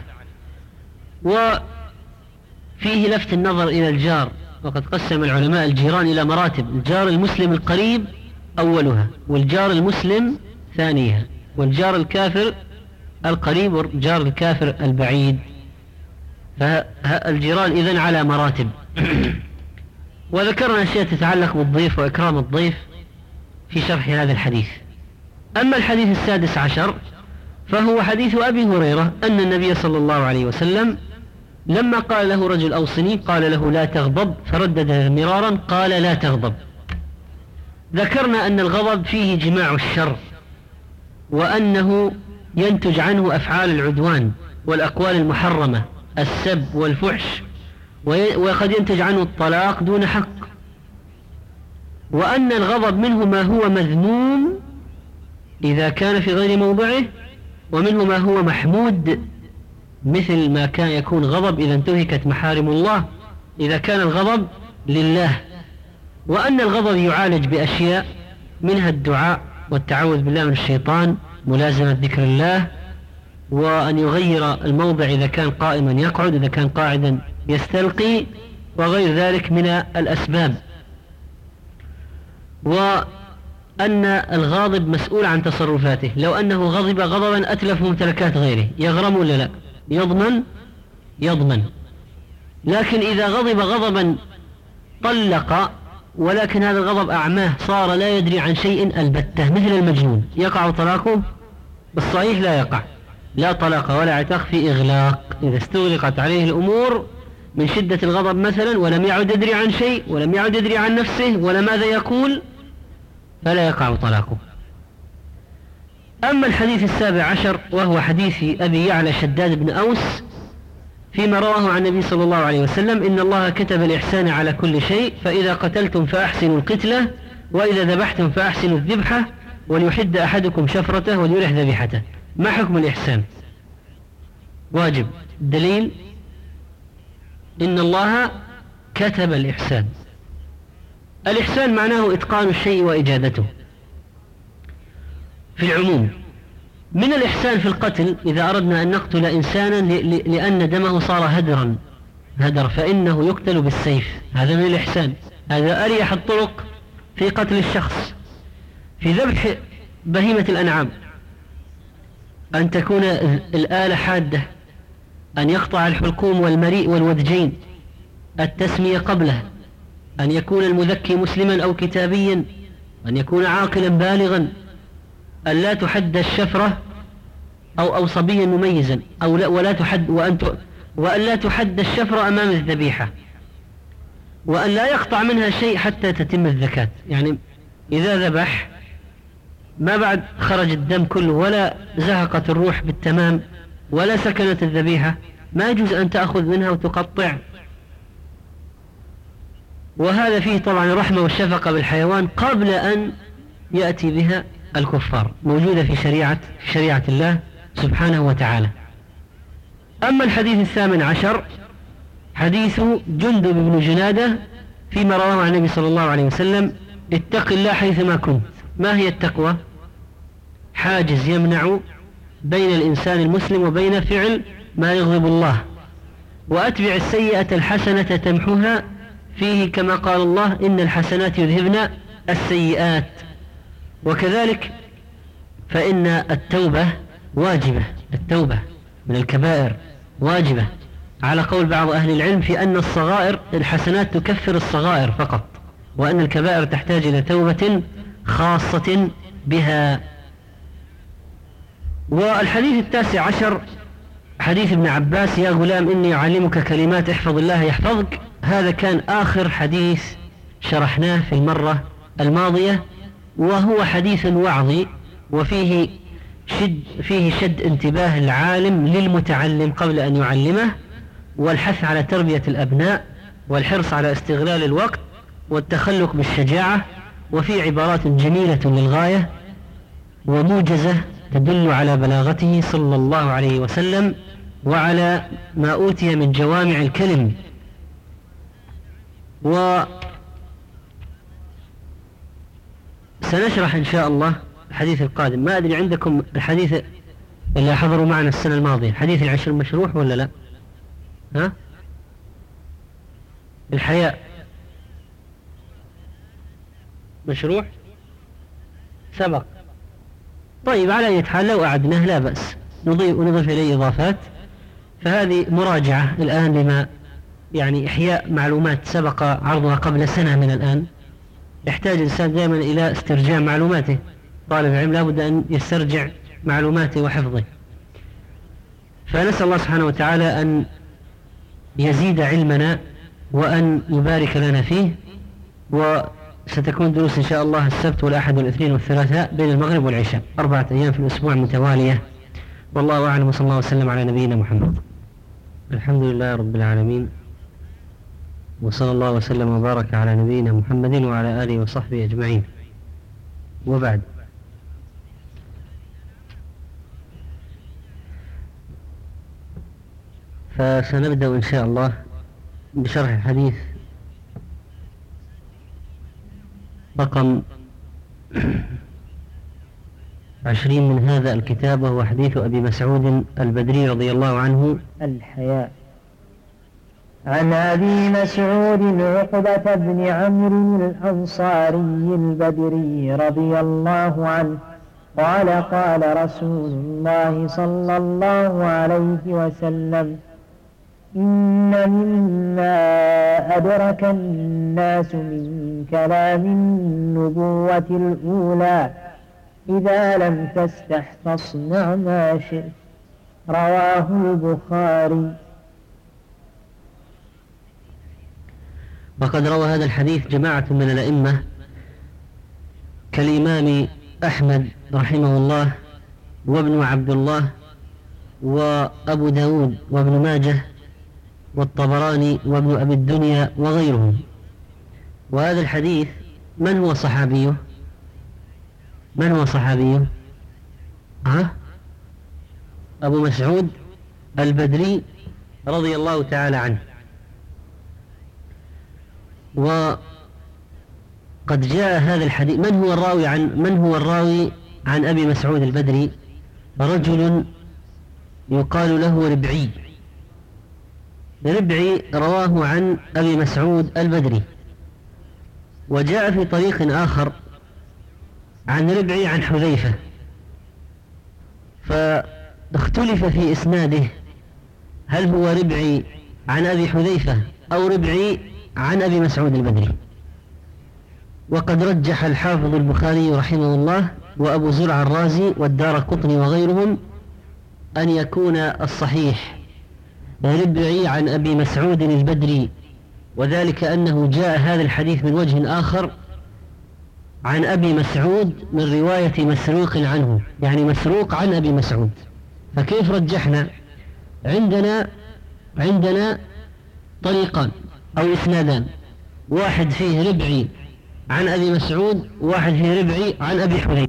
وفيه لفت النظر إلى الجار، وقد قسم العلماء الجيران إلى مراتب: الجار المسلم القريب أولها، والجار المسلم ثانيها، والجار الكافر القريب، والجار الكافر البعيد. فالجيران إذن على مراتب. وذكرنا أشياء تتعلق بالضيف وإكرام الضيف في شرح هذا الحديث. أما الحديث السادس عشر فهو حديث أبي هريرة أن النبي صلى الله عليه وسلم لما قال له رجل أوصني قال له لا تغضب، فردد مرارا قال لا تغضب. ذكرنا أن الغضب فيه جماع الشر، وأنه ينتج عنه أفعال العدوان والأقوال المحرمة، السب والفحش، وقد ينتج عنه الطلاق دون حق، وأن الغضب منه ما هو مذموم إذا كان في غير موضعه، ومنه ما هو محمود مثل ما كان يكون غضب إذا انتهكت محارم الله، إذا كان الغضب لله. وأن الغضب يعالج بأشياء منها الدعاء والتعوذ بالله من الشيطان، ملازمة ذكر الله، وأن يغير الموضع إذا كان قائما يقعد، إذا كان قاعدا يستلقي، وغير ذلك من الأسباب. وأن الغاضب مسؤول عن تصرفاته، لو أنه غضب غضبا أتلف ممتلكات غيره يغرم ولا لا؟ يضمن يضمن. لكن إذا غضب غضبا طلق، ولكن هذا الغضب أعماه، صار لا يدري عن شيء البتة، مثل المجنون، يقع طلاقه؟ بالصحيح لا يقع. لا طلاق ولا عتاق في إغلاق. إذا استغلقت عليه الأمور من شدة الغضب مثلا ولم يعد يدري عن شيء ولم يعد يدري عن نفسه ولا ماذا يقول فلا يقع طلاقه. أما الحديث السابع عشر وهو حديث أبي يعلى شداد بن أوس فيما رواه عن النبي صلى الله عليه وسلم: إن الله كتب الإحسان على كل شيء، فإذا قتلتم فأحسنوا القتلة، وإذا ذبحتم فأحسنوا الذبحة، وليحد أحدكم شفرته وليرح ذبيحته. ما حكم الإحسان؟ واجب. الدليل: إن الله كتب الإحسان. الإحسان معناه إتقان الشيء وإجادته في العموم. من الإحسان في القتل إذا أردنا أن نقتل إنسانا لأن دمه صار هدرا هدر فإنه يقتل بالسيف، هذا من الإحسان، هذا أريح الطرق في قتل الشخص. في ذبح بهيمة الأنعام أن تكون الآلة حادة، أن يقطع الحلقوم والمريء والودجين، التسمية قبله، أن يكون المذكي مسلما أو كتابيا، أن يكون عاقلا بالغا، أن لا تحد الشفرة أو أو صبيا مميزا أو لا ولا تحد وأن وأن لا تحد الشفرة أمام الذبيحة، وأن لا يقطع منها شيء حتى تتم الزكاة. يعني إذا ذبح ما بعد خرج الدم كله ولا زهقت الروح بالتمام ولا سكنت الذبيحة، ما يجوز أن تأخذ منها وتقطع. وهذا فيه طبعا الرحمة والشفقة بالحيوان قبل أن يأتي بها الكفار، موجودة في شريعة في شريعة الله سبحانه وتعالى. أما الحديث الثامن عشر حديث جندب بن جنادة فيما رواه عن النبي صلى الله عليه وسلم: اتق الله حيثما كنت. ما هي التقوى؟ حاجز يمنع بين الإنسان المسلم وبين فعل ما يغضب الله. وأتبع السيئة الحسنة تمحها، فيه كما قال الله: إن الحسنات يذهبن السيئات. وكذلك فإن التوبة واجبة، التوبة من الكبائر واجبة على قول بعض أهل العلم في أن الصغائر الحسنات تكفر الصغائر فقط، وأن الكبائر تحتاج إلى توبة خاصة بها. والحديث التاسع عشر حديث ابن عباس: يا غلام إني أعلمك كلمات احفظ الله يحفظك. هذا كان آخر حديث شرحناه في المرة الماضية، وهو حديث وعظي وفيه شد فيه شد انتباه العالم للمتعلم قبل أن يعلمه، والحث على تربية الأبناء، والحرص على استغلال الوقت، والتخلق بالشجاعة. وفي عبارات جميلة للغاية وموجزة تدل على بلاغته صلى الله عليه وسلم وعلى ما أوتي من جوامع الكلم. وسنشرح إن شاء الله الحديث القادم. ما أدري عندكم الحديث اللي حضروا معنا السنة الماضية، حديث العشر مشروح ولا لا؟ ها؟ الحياء مشروح سبق. طيب على أي حال لو أعدناه لا بأس، نضيف ونضيف إليه إضافات. فهذه مراجعة الآن لما يعني إحياء معلومات سبق عرضها قبل سنة من الآن. يحتاج الإنسان دائما إلى استرجاع معلوماته، طالب العلم لا بد أن يسترجع معلوماته وحفظه. فنسأل الله سبحانه وتعالى أن يزيد علمنا وأن يبارك لنا فيه. وستكون دروس إن شاء الله السبت والأحد والاثنين والثلاثاء بين المغرب والعشاء، أربعة أيام في الأسبوع متوالية. والله أعلم، وصلى الله وسلم على نبينا محمد. الحمد لله رب العالمين، وصلى الله وسلم وبارك على نبينا محمد وعلى آله وصحبه أجمعين، وبعد. فسنبدأ إن شاء الله بشرح الحديث رقم عشرين من هذا الكتاب، وهو حديث أبي مسعود البدري رضي الله عنه: الحياء. عن أبي مسعود عقبة بن عمرو الأنصاري البدري رضي الله عنه قال: قال رسول الله صلى الله عليه وسلم: إن مما أدرك الناس من كلام النبوة الأولى: إذا لم تستح فاصنع ما شئت، رواه البخاري. وقد روى هذا الحديث جماعة من الأئمة كالإمام أحمد رحمه الله وابن عبد الله وأبو داود وابن ماجه والطبراني وابن أبي الدنيا وغيرهم. وهذا الحديث من هو صحابيه؟ من هو صحابيه؟ ها؟ أبو مسعود البدري رضي الله تعالى عنه. وقد جاء هذا الحديث، من هو الراوي عن من هو الراوي عن أبي مسعود البدري؟ رجل يقال له ربعي. ربعي رواه عن أبي مسعود البدري. وجاء في طريق آخر عن ربعي عن حذيفة، فاختلف في إسناده هل هو ربعي عن أبي حذيفة أو ربعي عن أبي مسعود البدري. وقد رجح الحافظ البخاري رحمه الله وأبو زرع الرازي والدارقطني وغيرهم أن يكون الصحيح ربعي عن أبي مسعود البدري، وذلك أنه جاء هذا الحديث من وجه آخر عن أبي مسعود من رواية مسروق عنه، يعني مسروق عن أبي مسعود. فكيف رجحنا؟ عندنا عندنا طريقان أو إسنادان، واحد فيه ربعي عن أبي مسعود وواحد فيه ربعي عن أبي حذيفة.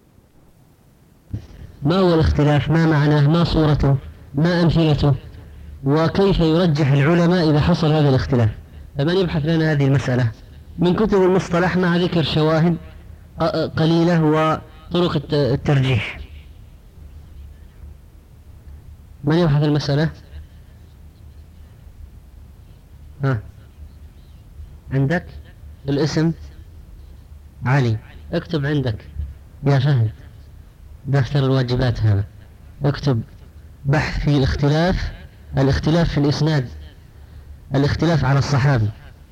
ما هو الاختلاف؟ ما معناه؟ ما صورته؟ ما أمثلته؟ وكيف يرجح العلماء إذا حصل هذا الاختلاف؟ فمن يبحث لنا هذه المسألة من كتب المصطلح مع ذكر شواهد قليلة وطرق الترجيح؟ من يبحث المسألة؟ ها عندك الاسم علي، اكتب عندك يا فهد دفتر الواجبات هذا، اكتب بحث في الاختلاف، الاختلاف في الإسناد، الاختلاف على الصحابي،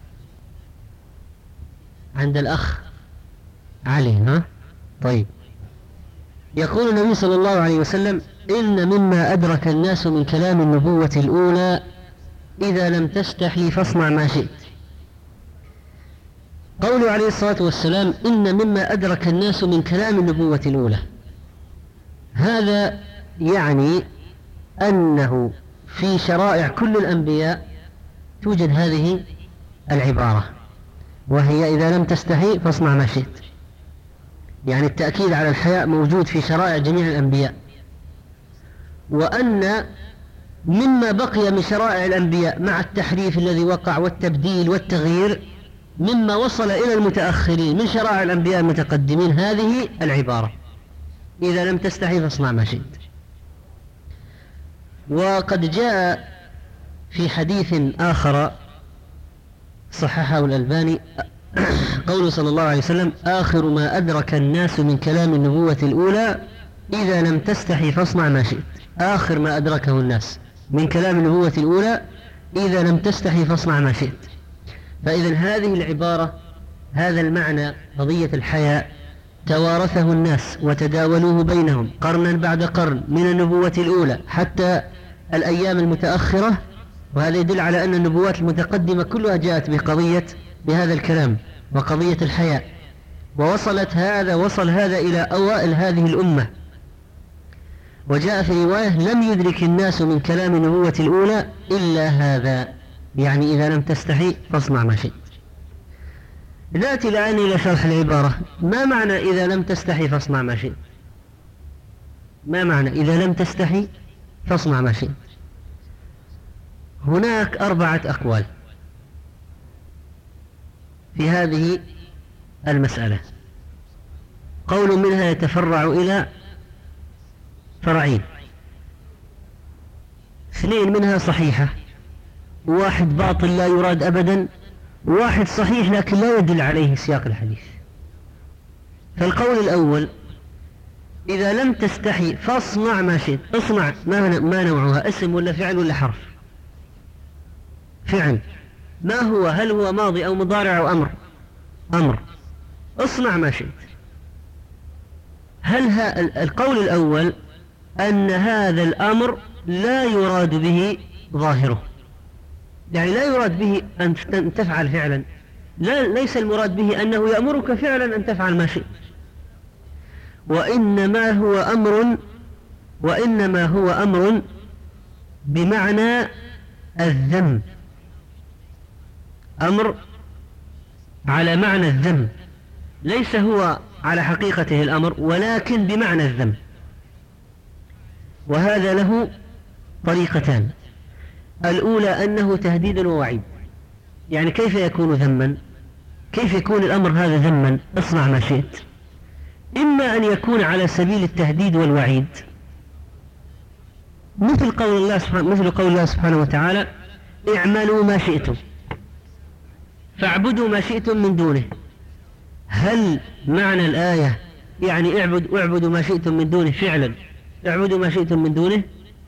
عند الأخ علي. ها طيب. يقول النبي صلى الله عليه وسلم: إن مما أدرك الناس من كلام النبوة الأولى إذا لم تستحي فاصنع ما شئت. قوله عليه الصلاة والسلام إن مما أدرك الناس من كلام النبوة الأولى، هذا يعني أنه في شرائع كل الأنبياء توجد هذه العبارة، وهي إذا لم تستحي فاصنع ما شئت. يعني التأكيد على الحياء موجود في شرائع جميع الأنبياء، وأن مما بقي من شرائع الأنبياء مع التحريف الذي وقع والتبديل والتغيير مما وصل إلى المتأخرين من شرائع الأنبياء المتقدمين هذه العبارة إذا لم تستحي فاصنع ما شئت. وقد جاء في حديث آخر صححه الألباني قوله صلى الله عليه وسلم: آخر ما أدرك الناس من كلام النبوة الأولى إذا لم تستحي فاصنع ما شئت. آخر ما أدركه الناس من كلام النبوة الأولى إذا لم تستحي فاصنع ما شئت. فإذا هذه العبارة، هذا المعنى، قضية الحياء، توارثه الناس وتداولوه بينهم قرنا بعد قرن من النبوة الأولى حتى الأيام المتأخرة، وهذا يدل على أن النبوات المتقدمة كلها جاءت بقضية بهذا الكلام وقضية الحياء، ووصلت هذا وصل هذا إلى أوائل هذه الأمة. وجاء في رواية: لم يدرك الناس من كلام النبوة الأولى إلا هذا، يعني إذا لم تستحي فاصنع ما شئت. نأتي الآن إلى شرح العبارة. ما معنى إذا لم تستحي فاصنع ما شئت؟ ما معنى إذا لم تستحي فاصنع ما شئت؟ هناك أربعة أقوال في هذه المسألة. قول منها يتفرع إلى فرعين، اثنين منها صحيحة، واحد باطل لا يراد أبدا، واحد صحيح لكن لا يدل عليه سياق الحديث. فالقول الأول: إذا لم تستحي فاصنع ما شئت. اصنع ما, ما نوعها؟ اسم ولا فعل ولا حرف؟ فعل. ما هو؟ هل هو ماضي أو مضارع أو أمر؟ أمر. اصنع ما شئت. هل ها القول الأول أن هذا الأمر لا يراد به ظاهره، يعني لا يراد به أن تفعل فعلا، لا ليس المراد به أنه يأمرك فعلا أن تفعل ما شئت، وإنما هو أمر وإنما هو أمر بمعنى الذم، أمر على معنى الذم، ليس هو على حقيقته الأمر ولكن بمعنى الذم. وهذا له طريقتان، الأولى أنه تهديد ووعيد، يعني كيف يكون ذما؟ كيف يكون الأمر هذا ذما؟ اصنع ما شئت. إما أن يكون على سبيل التهديد والوعيد، مثل قول الله سبحانه مثل قول الله سبحانه وتعالى: اعملوا ما شئتم فاعبدوا ما شئتم من دونه. هل معنى الآية يعني اعبد اعبدوا ما شئتم من دونه فعلا، اعبدوا ما شئتم من دونه؟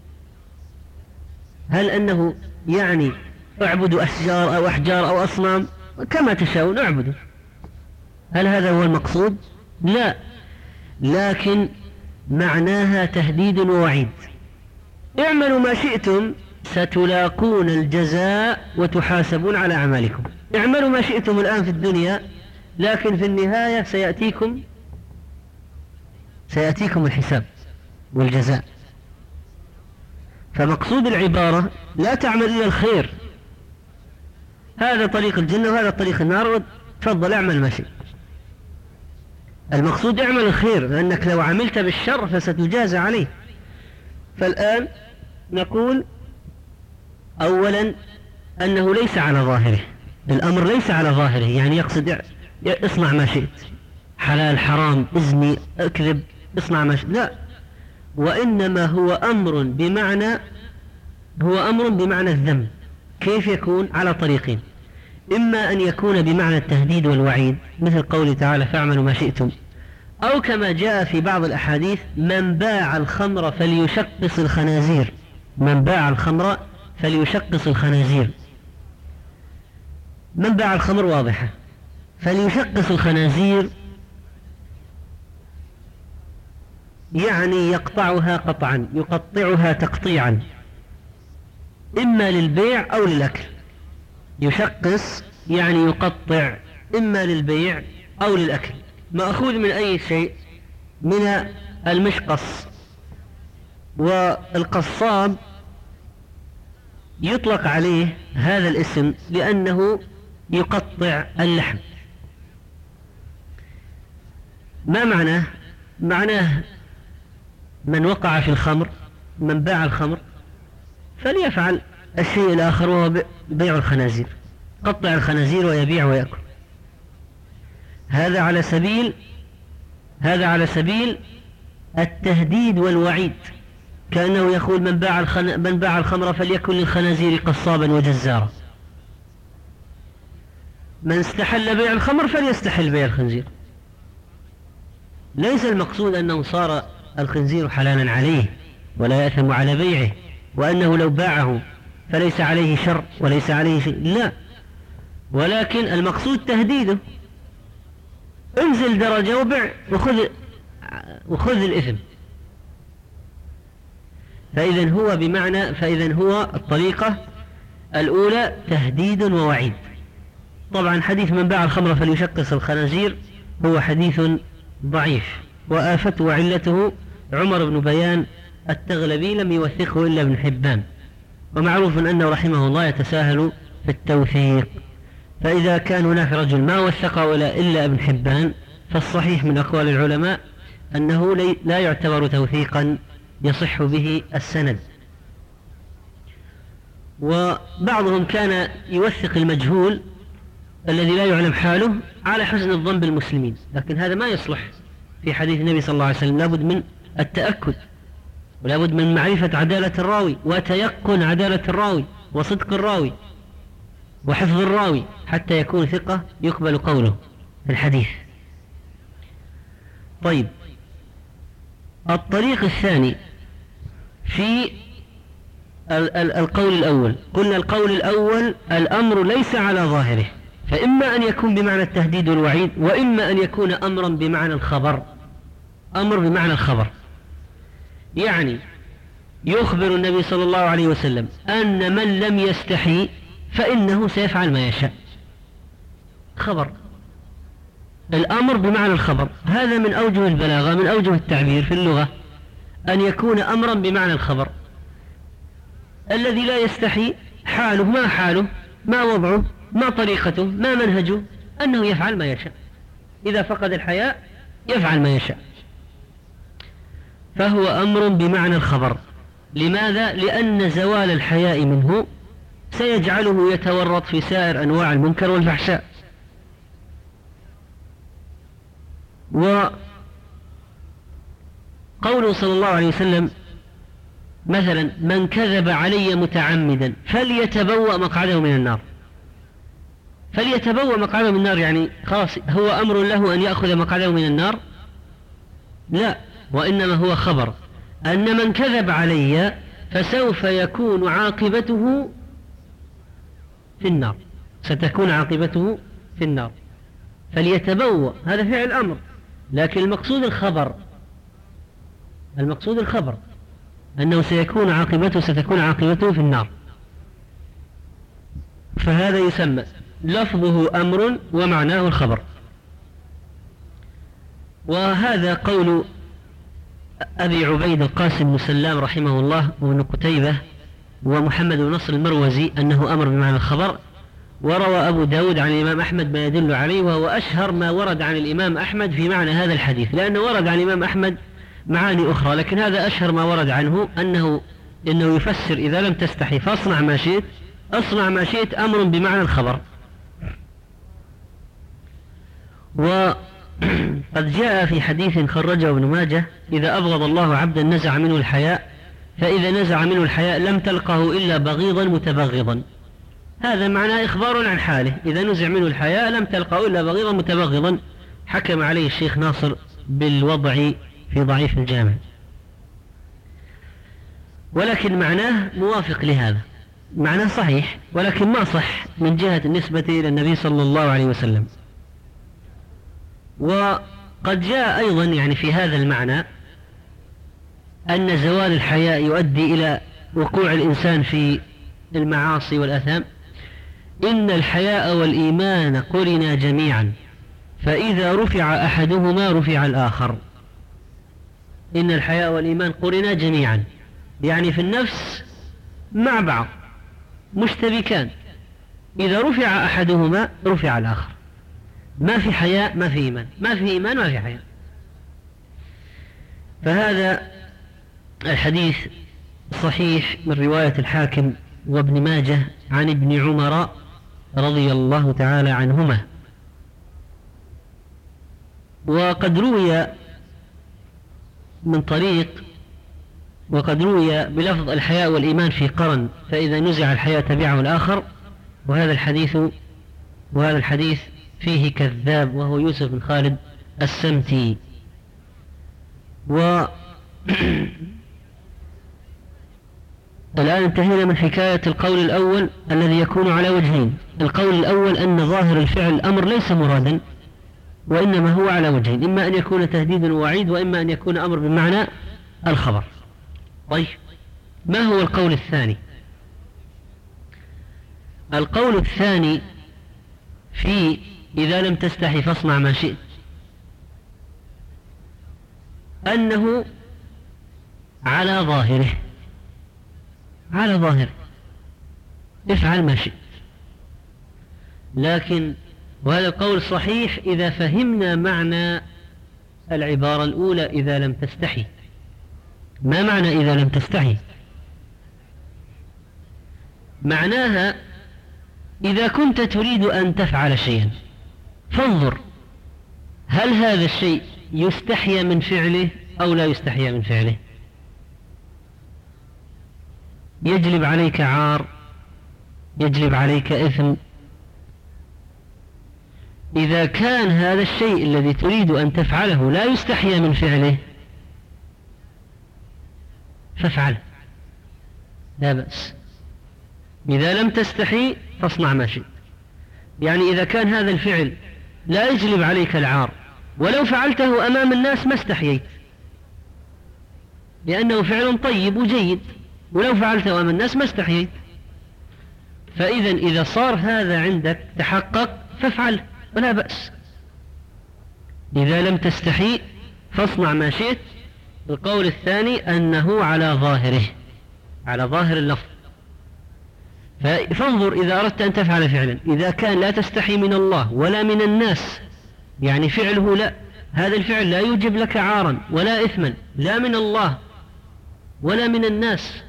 هل أنه يعني اعبدوا أشجار أو أحجار أو أصنام كما تشاءون اعبدوا؟ هل هذا هو المقصود؟ لا، لكن معناها تهديد ووعيد. اعملوا ما شئتم ستلاقون الجزاء وتحاسبون على أعمالكم. اعملوا ما شئتم الآن في الدنيا، لكن في النهاية سيأتيكم سيأتيكم الحساب والجزاء. فمقصود العبارة لا تعمل إلا الخير، هذا طريق الجنة وهذا طريق النار، تفضل اعمل ما شئت. المقصود اعمل الخير، لأنك لو عملت بالشر فستجازى عليه. فالآن نقول أولا أنه ليس على ظاهره، الأمر ليس على ظاهره، يعني يقصد اصنع ما شئت، حلال حرام ازني اكذب اصنع ما شئت، لا، وإنما هو أمر بمعنى هو أمر بمعنى الذم. كيف يكون؟ على طريقين: إما أن يكون بمعنى التهديد والوعيد مثل قوله تعالى: فاعملوا ما شئتم، أو كما جاء في بعض الأحاديث: من باع الخمر فليشقص الخنازير، من باع الخمر فليشقص الخنازير. من باع الخمر واضحة، فليشقص الخنازير يعني يقطعها قطعا، يقطعها تقطيعا، إما للبيع أو للأكل. يشقص يعني يقطع، إما للبيع أو للأكل، مأخوذ من أي شيء؟ من المشقص. والقصاب يطلق عليه هذا الاسم لأنه يقطع اللحم. ما معناه؟ معناه من وقع في الخمر، من باع الخمر فليفعل الشيء الآخر وهو بيع الخنازير، قطع الخنازير ويبيع ويأكل. هذا على سبيل هذا على سبيل التهديد والوعيد، كأنه يقول: من باع الخن... من باع الخمر فليكن للخنازير قصابا وجزارا. من استحل بيع الخمر فليستحل بيع الخنزير. ليس المقصود أنه صار الخنزير حلالا عليه ولا يأثم على بيعه، وأنه لو باعه فليس عليه شر وليس عليه شيء، لا، ولكن المقصود تهديده: انزل درجة وبع وخذ وخذ الإثم. فإذا هو بمعنى فإذا هو الطريقة الأولى تهديد ووعيد. طبعا حديث من باع الخمر فليشقص الخنازير هو حديث ضعيف، وآفته وعلته عمر بن بيان التغلبي لم يوثقه إلا ابن حبان، ومعروف أنه رحمه الله يتساهل في التوثيق. فإذا كان هناك رجل ما وثقه إلا ابن حبان، فالصحيح من أقوال العلماء أنه لا يعتبر توثيقا يصح به السند. وبعضهم كان يوثق المجهول الذي لا يعلم حاله على حسن الظن بالمسلمين، لكن هذا ما يصلح في حديث النبي صلى الله عليه وسلم. لابد من التأكد، ولابد من معرفة عدالة الراوي وتيقن عدالة الراوي وصدق الراوي وحفظ الراوي حتى يكون ثقة يقبل قوله في الحديث. طيب، الطريق الثاني في القول الأول، قلنا القول الأول الأمر ليس على ظاهره، فإما أن يكون بمعنى التهديد والوعيد، وإما أن يكون أمرا بمعنى الخبر، أمر بمعنى الخبر. يعني يخبر النبي صلى الله عليه وسلم أن من لم يستحي فإنه سيفعل ما يشاء. خبر، الأمر بمعنى الخبر، هذا من أوجه البلاغة، من أوجه التعبير في اللغة، أن يكون أمرا بمعنى الخبر. الذي لا يستحي حاله، ما حاله، ما وضعه، ما طريقته، ما منهجه، أنه يفعل ما يشاء. إذا فقد الحياء يفعل ما يشاء، فهو أمر بمعنى الخبر. لماذا؟ لأن زوال الحياء منه سيجعله يتورط في سائر أنواع المنكر والفحشاء. وقوله صلى الله عليه وسلم مثلا: من كذب علي متعمدا فليتبوأ مقعده من النار. فليتبوأ مقعده من النار يعني خلاص هو أمر له أن يأخذ مقعده من النار؟ لا، وإنما هو خبر أن من كذب علي فسوف يكون عاقبته في النار، ستكون عاقبته في النار. فليتبوأ هذا فعل أمر، لكن المقصود الخبر، المقصود الخبر أنه سيكون عاقبته ستكون عاقبته في النار. فهذا يسمى لفظه أمر ومعناه الخبر. وهذا قول أبي عبيد القاسم بن سلام رحمه الله وابن قتيبة ومحمد بن نصر المروزي أنه أمر بمعنى الخبر. وروى أبو داود عن الإمام أحمد ما يدل عليه، وهو أشهر ما ورد عن الإمام أحمد في معنى هذا الحديث، لأنه ورد عن الإمام أحمد معاني أخرى، لكن هذا أشهر ما ورد عنه، أنه إنه يفسر إذا لم تستحي فاصنع ما شئت، أصنع ما شئت أمر بمعنى الخبر. وقد جاء في حديث خرجه ابن ماجه: إذا أبغض الله عبدا نزع منه الحياء، فإذا نزع منه الحياء لم تلقه إلا بغيضا متبغضا. هذا معناه إخبار عن حاله، إذا نزع منه الحياء لم تلقه إلا بغيضا متبغضا. حكم عليه الشيخ ناصر بالوضع في ضعيف الجامع، ولكن معناه موافق لهذا، معناه صحيح، ولكن ما صح من جهة النسبة إلى النبي صلى الله عليه وسلم. وقد جاء أيضا يعني في هذا المعنى أن زوال الحياء يؤدي إلى وقوع الإنسان في المعاصي والأثام. إن الحياء والإيمان قرنا جميعا، فإذا رفع أحدهما رفع الآخر. إن الحياء والإيمان قرنا جميعا، يعني في النفس مع بعض مشتبكان، إذا رفع أحدهما رفع الآخر. ما في حياء ما في إيمان، ما في إيمان ما في حياء. فهذا الحديث صحيح من رواية الحاكم وابن ماجه عن ابن عمر رضي الله تعالى عنهما. وقد روي من طريق وقد روي بلفظ الحياء والإيمان في قرن، فإذا نزع الحياء تبعه الآخر. وهذا الحديث وهذا الحديث فيه كذاب وهو يوسف بن خالد السمتي. و الآن انتهينا من حكاية القول الأول الذي يكون على وجهين. القول الأول أن ظاهر الفعل الأمر ليس مرادا، وإنما هو على وجهين: إما أن يكون تهديد ووعيد، وإما أن يكون أمر بمعنى الخبر. طيب، ما هو القول الثاني؟ القول الثاني في إذا لم تستحي فاصنع ما شئت، أنه على ظاهره، على ظاهره افعل ما شئت. لكن وهذا القول صحيح إذا فهمنا معنى العبارة الأولى: إذا لم تستحي. ما معنى إذا لم تستحي؟ معناها إذا كنت تريد أن تفعل شيئا فانظر هل هذا الشيء يستحي من فعله أو لا يستحي من فعله، يجلب عليك عار، يجلب عليك إثم. إذا كان هذا الشيء الذي تريد أن تفعله لا يستحي من فعله فافعله، لا بأس. إذا لم تستحي فاصنع ما شئت، يعني إذا كان هذا الفعل لا يجلب عليك العار ولو فعلته أمام الناس ما استحييت، لأنه فعل طيب وجيد، ولو فعلته أمام الناس ما استحييت. فإذا إذا صار هذا عندك تحقق فافعل ولا بأس. إذا لم تستحي فاصنع ما شئت. القول الثاني أنه على ظاهره، على ظاهر اللفظ. فانظر إذا أردت أن تفعل فعلا، إذا كان لا تستحي من الله ولا من الناس، يعني فعله لا، هذا الفعل لا يوجب لك عارا ولا إثما لا من الله ولا من الناس،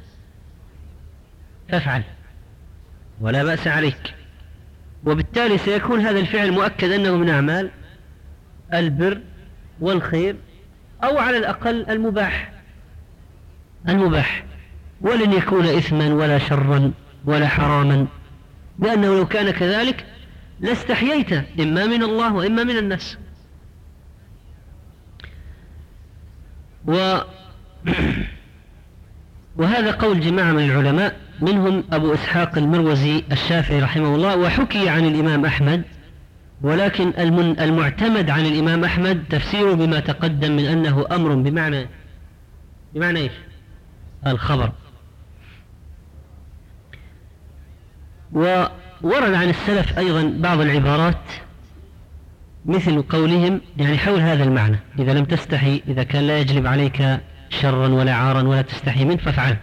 فافعل ولا بأس عليك. وبالتالي سيكون هذا الفعل مؤكد أنه من أعمال البر والخير، أو على الأقل المباح المباح ولن يكون إثما ولا شرا ولا حراما، لأنه لو كان كذلك لاستحييت إما من الله وإما من الناس. و وهذا قول جماعة من العلماء، منهم أبو إسحاق المروزي الشافعي رحمه الله، وحكي عن الإمام أحمد، ولكن المعتمد عن الإمام أحمد تفسيره بما تقدم من أنه أمر بمعنى بمعنى إيش؟ الخبر. وورد عن السلف أيضا بعض العبارات مثل قولهم يعني حول هذا المعنى، إذا لم تستحي، إذا كان لا يجلب عليك شرا ولا عارا ولا تستحي منه فافعل.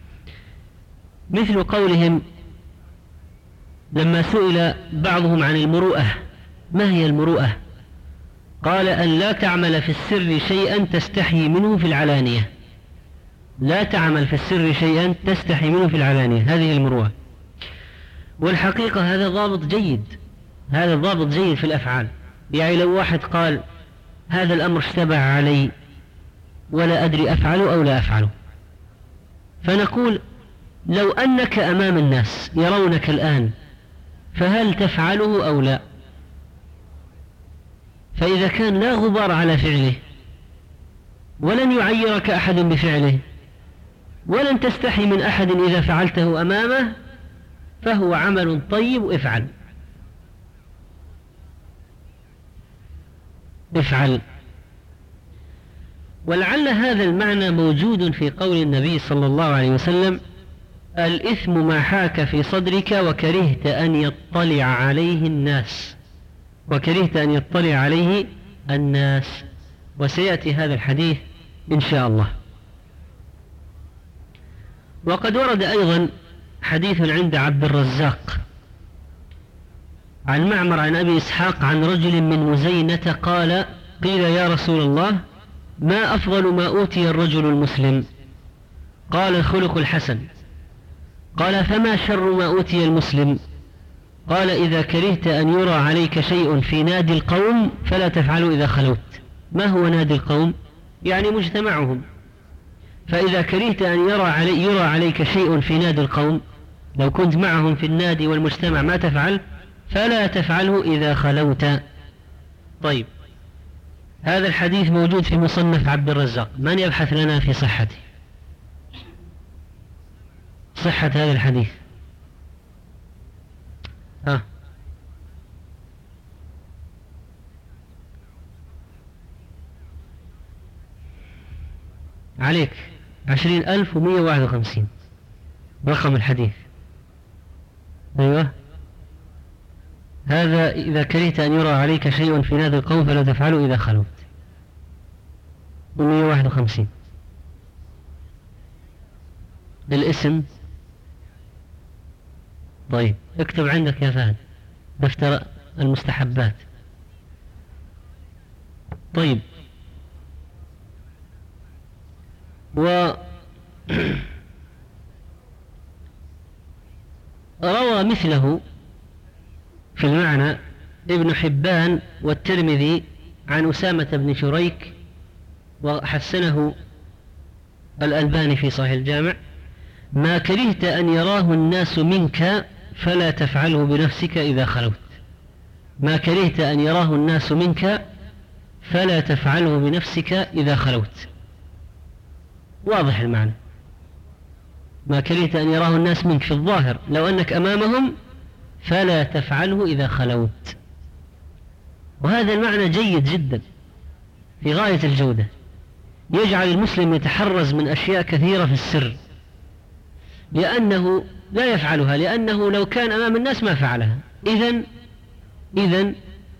مثل قولهم لما سئل بعضهم عن المروءة، ما هي المروءة؟ قال أن لا تعمل في السر شيئا تستحي منه في العلانية. لا تعمل في السر شيئا تستحي منه في العلانية، هذه المروءة. والحقيقة هذا ضابط جيد، هذا ضابط جيد في الأفعال. يعني لو واحد قال هذا الأمر اشتبه علي ولا أدري أفعله أو لا أفعله، فنقول لو أنك أمام الناس يرونك الآن فهل تفعله أو لا؟ فإذا كان لا غبار على فعله ولن يعيرك أحد بفعله ولن تستحي من أحد إذا فعلته أمامه، فهو عمل طيب، افعل افعل. ولعل هذا المعنى موجود في قول النبي صلى الله عليه وسلم: الإثم ما حاك في صدرك وكرهت أن يطلع عليه الناس وكرهت أن يطلع عليه الناس. وسيأتي هذا الحديث إن شاء الله. وقد ورد أيضا حديث عند عبد الرزاق عن معمر عن أبي إسحاق عن رجل من مزينة قال: قيل يا رسول الله ما أفضل ما أوتي الرجل المسلم؟ قال: الخلق الحسن. قال: فما شر ما أوتي المسلم؟ قال: إذا كرهت أن يرى عليك شيء في نادي القوم فلا تفعله إذا خلوت. ما هو نادي القوم؟ يعني مجتمعهم. فإذا كرهت أن يرى, علي يرى عليك شيء في نادي القوم، لو كنت معهم في النادي والمجتمع ما تفعل، فلا تفعله إذا خلوت. طيب، هذا الحديث موجود في مصنف عبد الرزاق، من يبحث لنا في صحته؟ صحة هذا الحديث. ها عليك عشرين ألف ومية واحد وخمسين رقم الحديث. أيوة، هذا إذا كرهت أن يرى عليك شيء في نادي القوم فلا تفعله إذا خلوت، ومية واحد وخمسين. الاسم. طيب، اكتب عندك يا فهد دفتر المستحبات. طيب، و روى مثله في المعنى ابن حبان والترمذي عن أسامة بن شريك، وحسنه الألباني في صحيح الجامع: ما كرهت أن يراه الناس منك فلا تفعله بنفسك إذا خلوت. ما كرهت أن يراه الناس منك فلا تفعله بنفسك إذا خلوت. واضح المعنى. ما كرهت أن يراه الناس منك في الظاهر، لو أنك أمامهم فلا تفعله إذا خلوت. وهذا المعنى جيد جدا في غاية الجودة. يجعل المسلم يتحرز من أشياء كثيرة في السر، لأنه لا يفعلها، لأنه لو كان أمام الناس ما فعلها. إذن إذن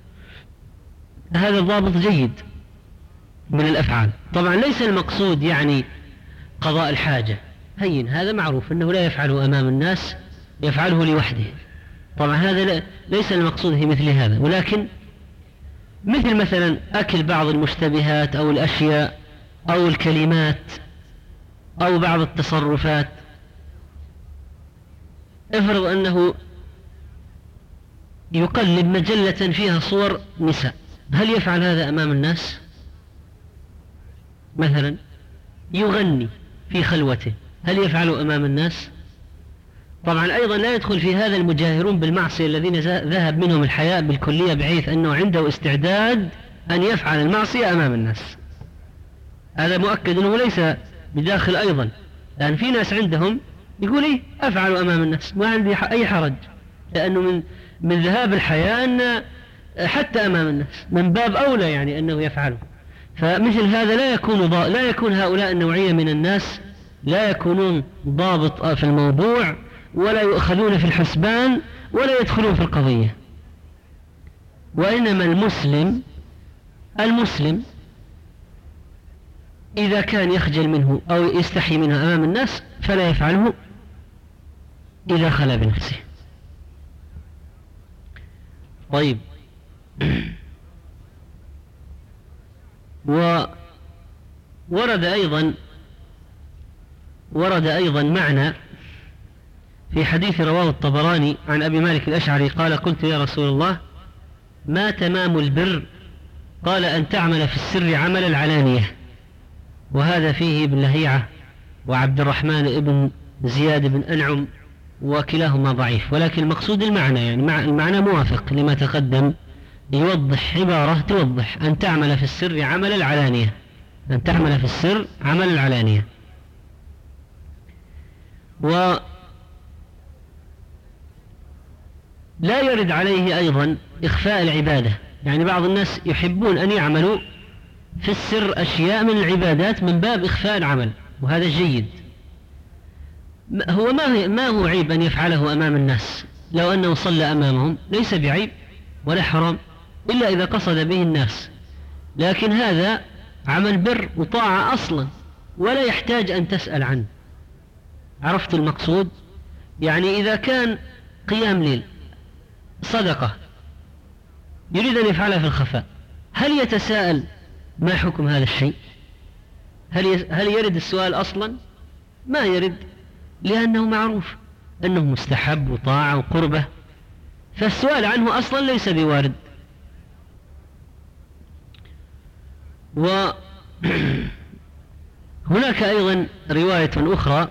هذا الضابط جيد من الأفعال. طبعا ليس المقصود يعني قضاء الحاجة، هين هذا معروف أنه لا يفعله أمام الناس، يفعله لوحده. طبعا هذا ليس المقصود في مثل هذا، ولكن مثل مثلا أكل بعض المشتبهات أو الأشياء أو الكلمات أو بعض التصرفات. افرض أنه يقلب مجلة فيها صور نساء، هل يفعل هذا أمام الناس؟ مثلا يغني في خلوته، هل يفعله أمام الناس؟ طبعا أيضا لا يدخل في هذا المجاهرون بالمعصية الذين ذهب منهم الحياء بالكلية، بحيث أنه عنده استعداد أن يفعل المعصية أمام الناس. هذا مؤكد أنه ليس بداخل أيضا، لأن في ناس عندهم يقول إيه أفعل أمام الناس ما عندي أي حرج، لأنه من من ذهاب الحياء أن حتى أمام الناس من باب أولى يعني أنه يفعله. فمثل هذا لا يكون لا يكون هؤلاء النوعية من الناس لا يكونون ضابط في الموضوع، ولا يؤخذون في الحسبان، ولا يدخلون في القضية. وإنما المسلم المسلم إذا كان يخجل منه أو يستحي منه أمام الناس فلا يفعله إذا خلا بنفسه. طيب، وورد أيضا ورد أيضا معنى في حديث رواه الطبراني عن أبي مالك الأشعري قال: قلت يا رسول الله ما تمام البر؟ قال: أن تعمل في السر عمل العلانية. وهذا فيه ابن لهيعة وعبد الرحمن ابن زياد بن أنعم، وكلاهما ضعيف، ولكن المقصود المعنى، يعني المعنى موافق لما تقدم، يوضح عبارة توضح أن تعمل في السر عمل العلانية، أن تعمل في السر عمل العلانية. ولا يرد عليه أيضا إخفاء العبادة، يعني بعض الناس يحبون أن يعملوا في السر أشياء من العبادات من باب إخفاء العمل، وهذا جيد. هو ما ما هو عيب أن يفعله أمام الناس، لو أنه صلى أمامهم ليس بعيب ولا حرام، إلا إذا قصد به الناس، لكن هذا عمل بر وطاعة أصلا ولا يحتاج أن تسأل عنه. عرفت المقصود؟ يعني إذا كان قيام ليل صدقة يريد أن يفعلها في الخفاء، هل يتساءل ما حكم هذا الشيء؟ هل هل يرد السؤال أصلا؟ ما يرد، لأنه معروف أنه مستحب وطاعة وقربة، فالسؤال عنه أصلا ليس بوارد. وهناك أيضا رواية أخرى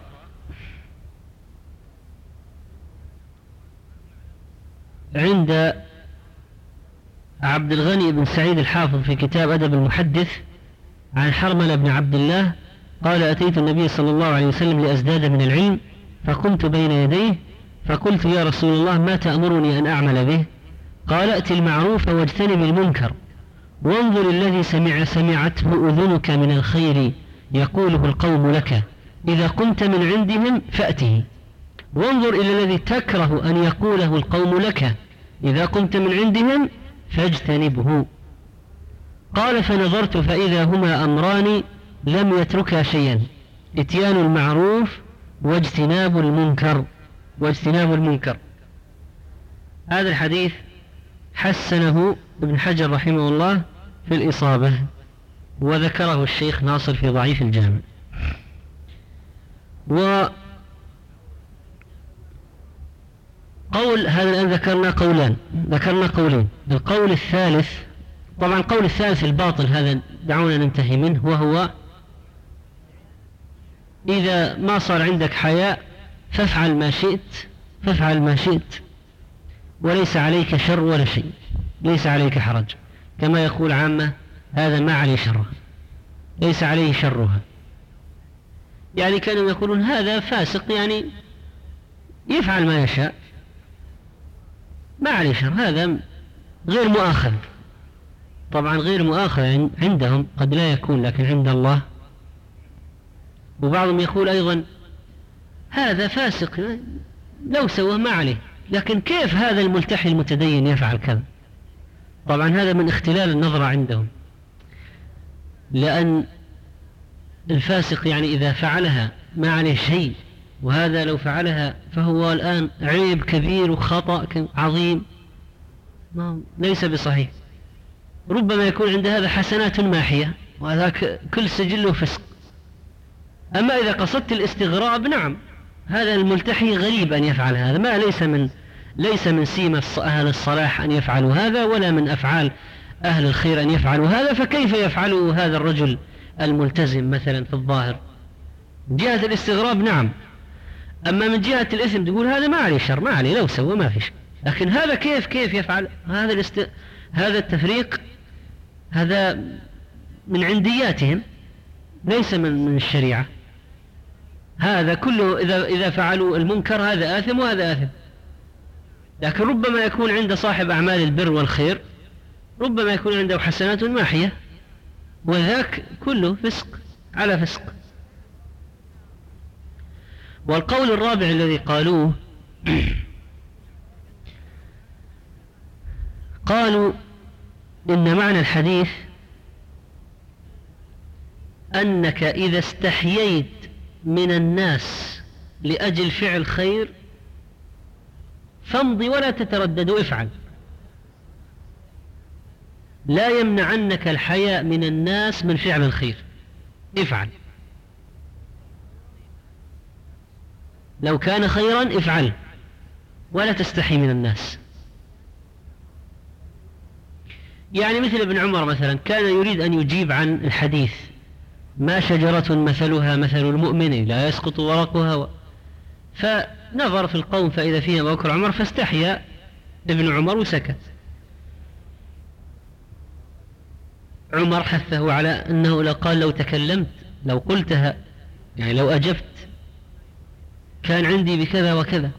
عند عبد الغني بن سعيد الحافظ في كتاب أدب المحدث عن حرملة بن عبد الله قال: أتيت النبي صلى الله عليه وسلم لأزداد من العلم، فقمت بين يديه فقلت: يا رسول الله ما تأمرني أن أعمل به؟ قال: أت المعروف واجتنب المنكر، وانظر الذي سمع سمعته أذنك من الخير يقوله القوم لك، إذا قمت من عندهم فأته، وانظر إلى الذي تكره أن يقوله القوم لك، إذا قمت من عندهم فاجتنبه. قال: فنظرت فإذا هما أمران لم يتركا شيئا، إتيان المعروف واجتناب المنكر واجتناب المنكر. هذا الحديث حسنه ابن حجر رحمه الله في الإصابة، وذكره الشيخ ناصر في ضعيف الجامع. وقول هذا الآن ذكرنا قولان ذكرنا قولين القول الثالث، طبعا القول الثالث الباطل، هذا دعونا ننتهي منه، وهو إذا ما صار عندك حياء فافعل ما شئت فافعل ما شئت وليس عليك شر ولا شيء، ليس عليك حرج، كما يقول عامة: هذا ما عليه شرها، ليس عليه شرها. يعني كانوا يقولون هذا فاسق، يعني يفعل ما يشاء، ما عليه شر، هذا غير مؤاخذ. طبعا غير مؤاخذ عندهم قد لا يكون، لكن عند الله وبعضهم يقول أيضا هذا فاسق لو سوى ما عليه، لكن كيف هذا الملتحي المتدين يفعل كذا؟ طبعا هذا من اختلال النظرة عندهم، لأن الفاسق يعني إذا فعلها ما عليه شيء، وهذا لو فعلها فهو الآن عيب كبير وخطأ عظيم، ليس بصحيح. ربما يكون عند هذا حسنات ماحية وهذاك كل سجله فسق. أما إذا قصدت الاستغراب، نعم هذا الملتحي غريب أن يفعل هذا، ما ليس من ليس من سيمة أهل الصلاح أن يفعلوا هذا، ولا من أفعال أهل الخير أن يفعلوا هذا، فكيف يفعله هذا الرجل الملتزم مثلا في الظاهر؟ من جهة الاستغراب نعم، أما من جهة الإثم تقول هذا ما عليه شر، ما عليه لو سوى ما فيش، لكن هذا كيف كيف يفعل هذا الاست... هذا التفريق هذا من عندياتهم، ليس من من الشريعة. هذا كله إذا إذا فعلوا المنكر هذا آثم وهذا آثم، لكن ربما يكون عند صاحب أعمال البر والخير ربما يكون عنده حسنات ماحية، وذاك كله فسق على فسق. والقول الرابع الذي قالوه قالوا إن معنى الحديث أنك إذا استحييت من الناس لأجل فعل خير فامضي ولا تتردد افعل، لا يمنعنك الحياء من الناس من فعل الخير، افعل، لو كان خيرا افعل ولا تستحي من الناس. يعني مثل ابن عمر مثلا كان يريد أن يجيب عن الحديث ما شجرة مثلها مثل المؤمن لا يسقط ورقها و... فنظر في القوم فإذا فيهم أبو بكر وعمر فاستحيا ابن عمر وسكت. عمر حثه على أنه لو قال لو تكلمت لو قلتها يعني لو أجبت كان عندي بكذا وكذا.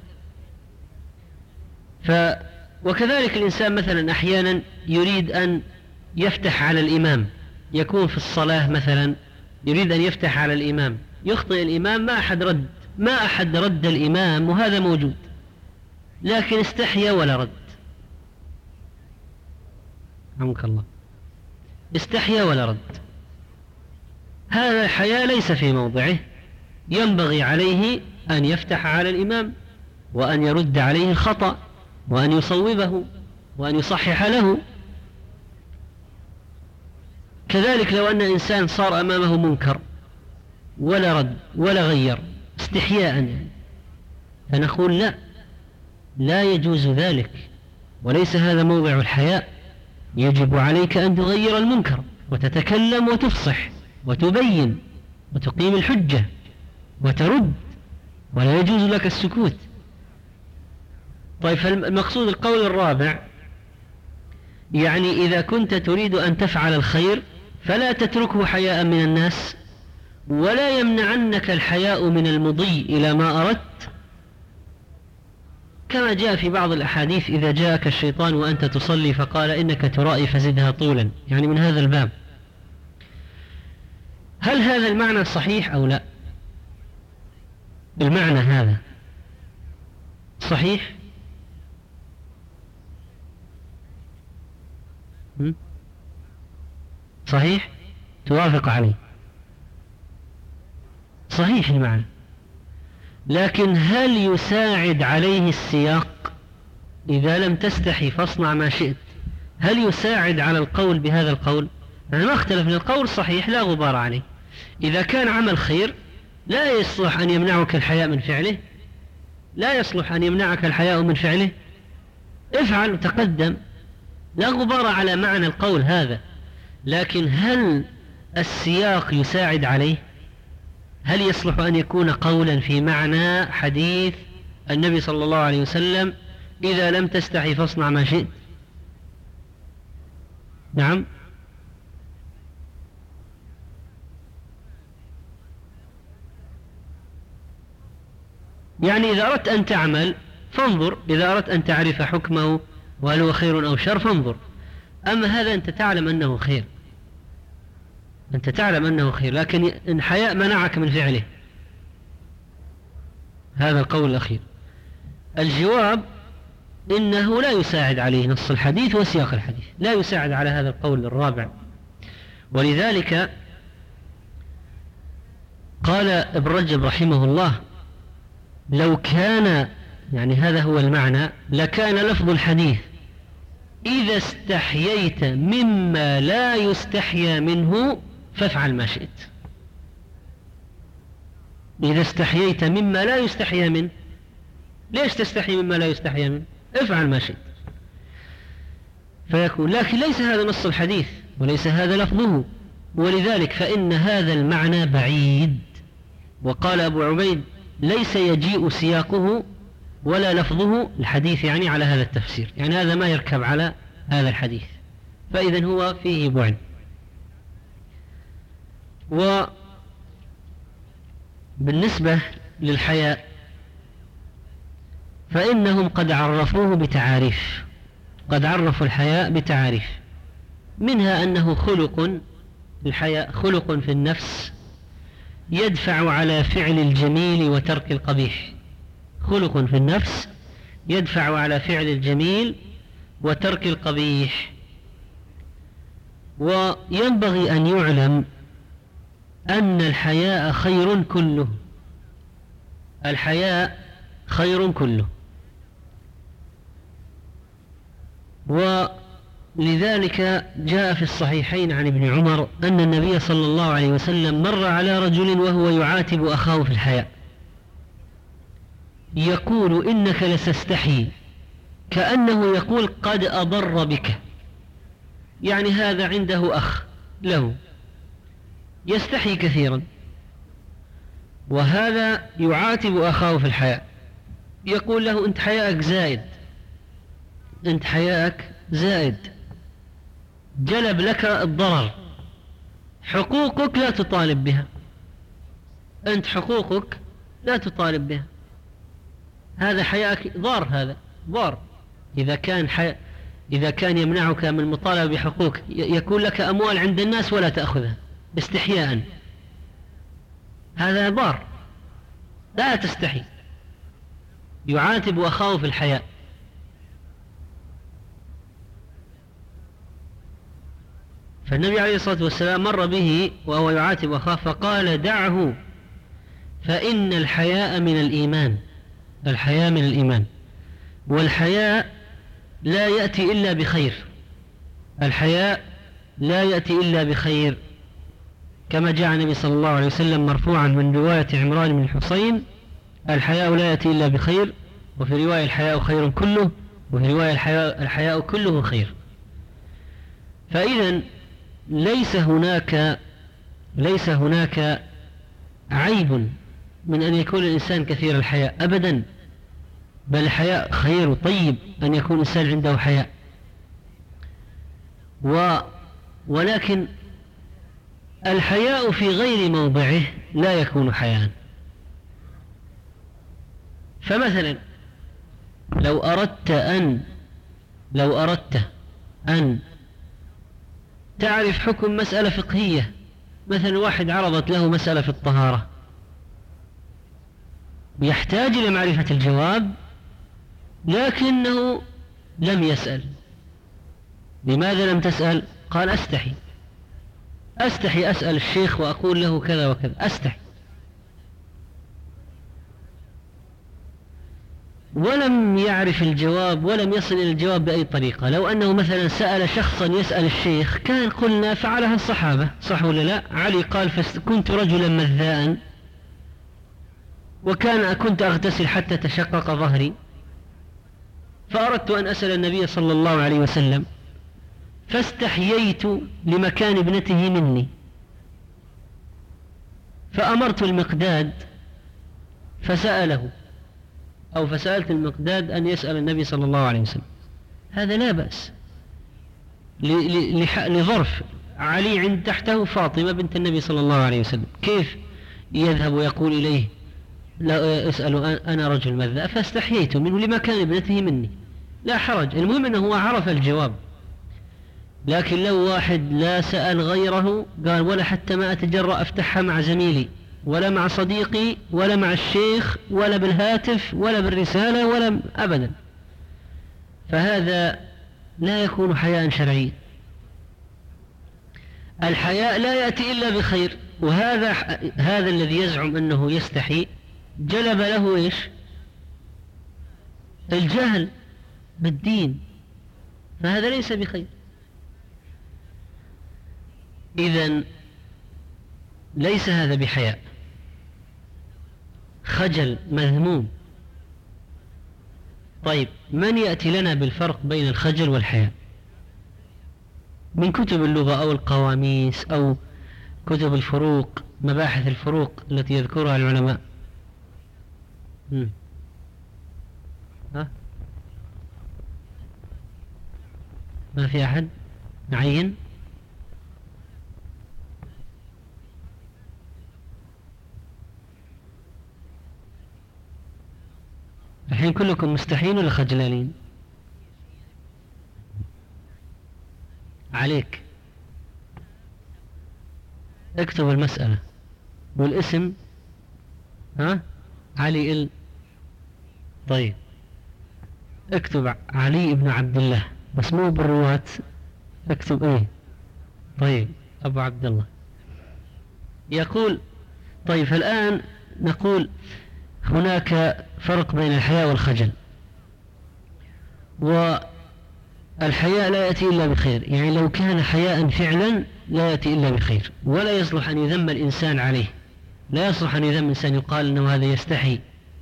ف وكذلك الإنسان مثلا أحيانا يريد أن يفتح على الإمام، يكون في الصلاة مثلا يريد أن يفتح على الإمام، يخطئ الإمام، ما أحد رد ما أحد رد الإمام وهذا موجود، لكن استحيا ولا رد. رحمك الله، استحيا ولا رد. هذا الحياء ليس في موضعه، ينبغي عليه أن يفتح على الإمام وأن يرد عليه الخطأ وأن يصوبه وأن يصحح له. كذلك لو أن إنسان صار أمامه منكر ولا رد ولا غير استحياء يعني، فنقول لا لا يجوز ذلك، وليس هذا موضع الحياء. يجب عليك أن تغير المنكر وتتكلم وتفصح وتبين وتقيم الحجة وترد، ولا يجوز لك السكوت. طيب فالمقصود القول الرابع يعني إذا كنت تريد أن تفعل الخير فلا تتركه حياء من الناس، ولا يمنعنك الحياء من المضي إلى ما أردت، كما جاء في بعض الأحاديث إذا جاءك الشيطان وأنت تصلي فقال إنك ترائي فزدها طولا، يعني من هذا الباب. هل هذا المعنى صحيح أو لا؟ المعنى هذا صحيح؟ صحيح؟ توافق عليه؟ صحيح المعنى، لكن هل يساعد عليه السياق إذا لم تستحي فاصنع ما شئت؟ هل يساعد على القول بهذا القول؟ يعني ما اختلف، القول صحيح لا غبار عليه. إذا كان عمل خير لا يصلح أن يمنعك الحياء من فعله، لا يصلح أن يمنعك الحياء من فعله، افعل وتقدم، لا غبار على معنى القول هذا. لكن هل السياق يساعد عليه؟ هل يصلح أن يكون قولا في معنى حديث النبي صلى الله عليه وسلم إذا لم تستحي فاصنع ما شئت؟ نعم. يعني إذا أردت أن تعمل فانظر، إذا أردت أن تعرف حكمه وهل هو خير أو شر فانظر، أما هذا أنت تعلم أنه خير أنت تعلم أنه خير، لكن الحياء منعك من فعله. هذا القول الأخير. الجواب إنه لا يساعد عليه نص الحديث وسياق الحديث، لا يساعد على هذا القول الرابع. ولذلك قال ابن رجب رحمه الله: لو كان، يعني هذا هو المعنى، لكان لفظ الحديث: إذا استحييت مما لا يستحيا منه فافعل ما شئت. إذا استحييت مما لا يستحيا منه، ليش تستحي مما لا يستحيا منه؟ افعل ما شئت. فيكون، لكن ليس هذا نص الحديث وليس هذا لفظه، ولذلك فإن هذا المعنى بعيد. وقال أبو عبيد: ليس يجيء سياقه ولا لفظه الحديث يعني على هذا التفسير، يعني هذا ما يركب على هذا الحديث، فإذن هو فيه بعد. وبالنسبة للحياء فإنهم قد عرفوه بتعاريف، قد عرفوا الحياء بتعاريف، منها أنه خلق، الحياء خلق في النفس يدفع على فعل الجميل وترك القبيح. خلق في النفس يدفع على فعل الجميل وترك القبيح. وينبغي أن يعلم أن الحياء خير كله، الحياء خير كله. ولذلك جاء في الصحيحين عن ابن عمر أن النبي صلى الله عليه وسلم مر على رجل وهو يعاتب أخاه في الحياء، يقول: إنك لتستحي، كأنه يقول: قد أضر بك. يعني هذا عنده أخ له يستحي كثيرا، وهذا يعاتب أخاه في الحياء، يقول له: أنت حياءك زائد، أنت حياءك زائد، جلب لك الضرر، حقوقك لا تطالب بها، أنت حقوقك لا تطالب بها، هذا حياءك ضار، هذا ضار. إذا كان حي... إذا كان يمنعك من المطالبة بحقوق، يكون لك أموال عند الناس ولا تأخذها استحياء، هذا ضار، لا تستحي. يعاتب أخاه في الحياء. فالنبي عليه الصلاة والسلام مر به وهو يعاتب أخاه فقال: دعه فإن الحياء من الإيمان، الحياء من الإيمان، والحياء لا يأتي إلا بخير، الحياء لا يأتي إلا بخير، كما جاء النبي صلى الله عليه وسلم مرفوعا من رواية عمران بن الحصين: الحياء لا يأتي إلا بخير، وفي رواية الحياء خير كله، وفي رواية الحياء, الحياء كله خير. فإذن ليس هناك ليس هناك عيب من أن يكون الإنسان كثير الحياء أبدا، بل الحياء خير طيب أن يكون الإنسان عنده حياء. و ولكن الحياء في غير موضعه لا يكون حياء. فمثلا لو أردت أن لو أردت أن تعرف حكم مسألة فقهية، مثلا واحد عرضت له مسألة في الطهارة، يحتاج إلى معرفة الجواب لكنه لم يسأل. لماذا لم تسأل؟ قال: أستحي أستحي أسأل الشيخ وأقول له كذا وكذا، أستحي. ولم يعرف الجواب ولم يصل إلى الجواب بأي طريقة. لو أنه مثلا سأل شخصا يسأل الشيخ كان قلنا فعلها الصحابة، صح ولا لا؟ علي قال: كنت رجلا مذاء وكان كنت أغتسل حتى تشقق ظهري، فأردت أن أسأل النبي صلى الله عليه وسلم فاستحييت لمكان ابنته مني، فأمرت المقداد فسأله، أو فسألت المقداد أن يسأل النبي صلى الله عليه وسلم. هذا لا بأس لظرف علي عند تحته فاطمة بنت النبي صلى الله عليه وسلم، كيف يذهب ويقول إليه لا أسأل أنا رجل مذاء فاستحييت منه لما كان ابنته مني؟ لا حرج، المهم أنه هو عرف الجواب. لكن لو واحد لا سأل غيره قال ولا حتى ما أتجرأ أفتحها مع زميلي ولا مع صديقي ولا مع الشيخ ولا بالهاتف ولا بالرسالة ولا أبدا، فهذا لا يكون حياء شرعي. الحياء لا يأتي إلا بخير، وهذا هذا الذي يزعم أنه يستحي جلب له إيش؟ الجهل بالدين، فهذا ليس بخير. إذن ليس هذا بحياء، خجل مذموم. طيب من يأتي لنا بالفرق بين الخجل والحياء من كتب اللغة أو القواميس أو كتب الفروق، مباحث الفروق التي يذكرها العلماء؟ مم. ها؟ ما في أحد نعين؟ الحين كلكم مستحين ولا خجلانين؟ عليك اكتب المسألة والاسم. ها؟ علي ال طيب اكتب علي ابن عبد الله، بس مو بالرواة، اكتب ايه. طيب ابو عبد الله. يقول طيب الآن نقول هناك فرق بين الحياء والخجل، والحياء لا يأتي إلا بخير، يعني لو كان حياء فعلا لا يأتي إلا بخير، ولا يصلح أن يذم الإنسان عليه، لا يصلح أن يذم الإنسان يقال أنه هذا يستحي،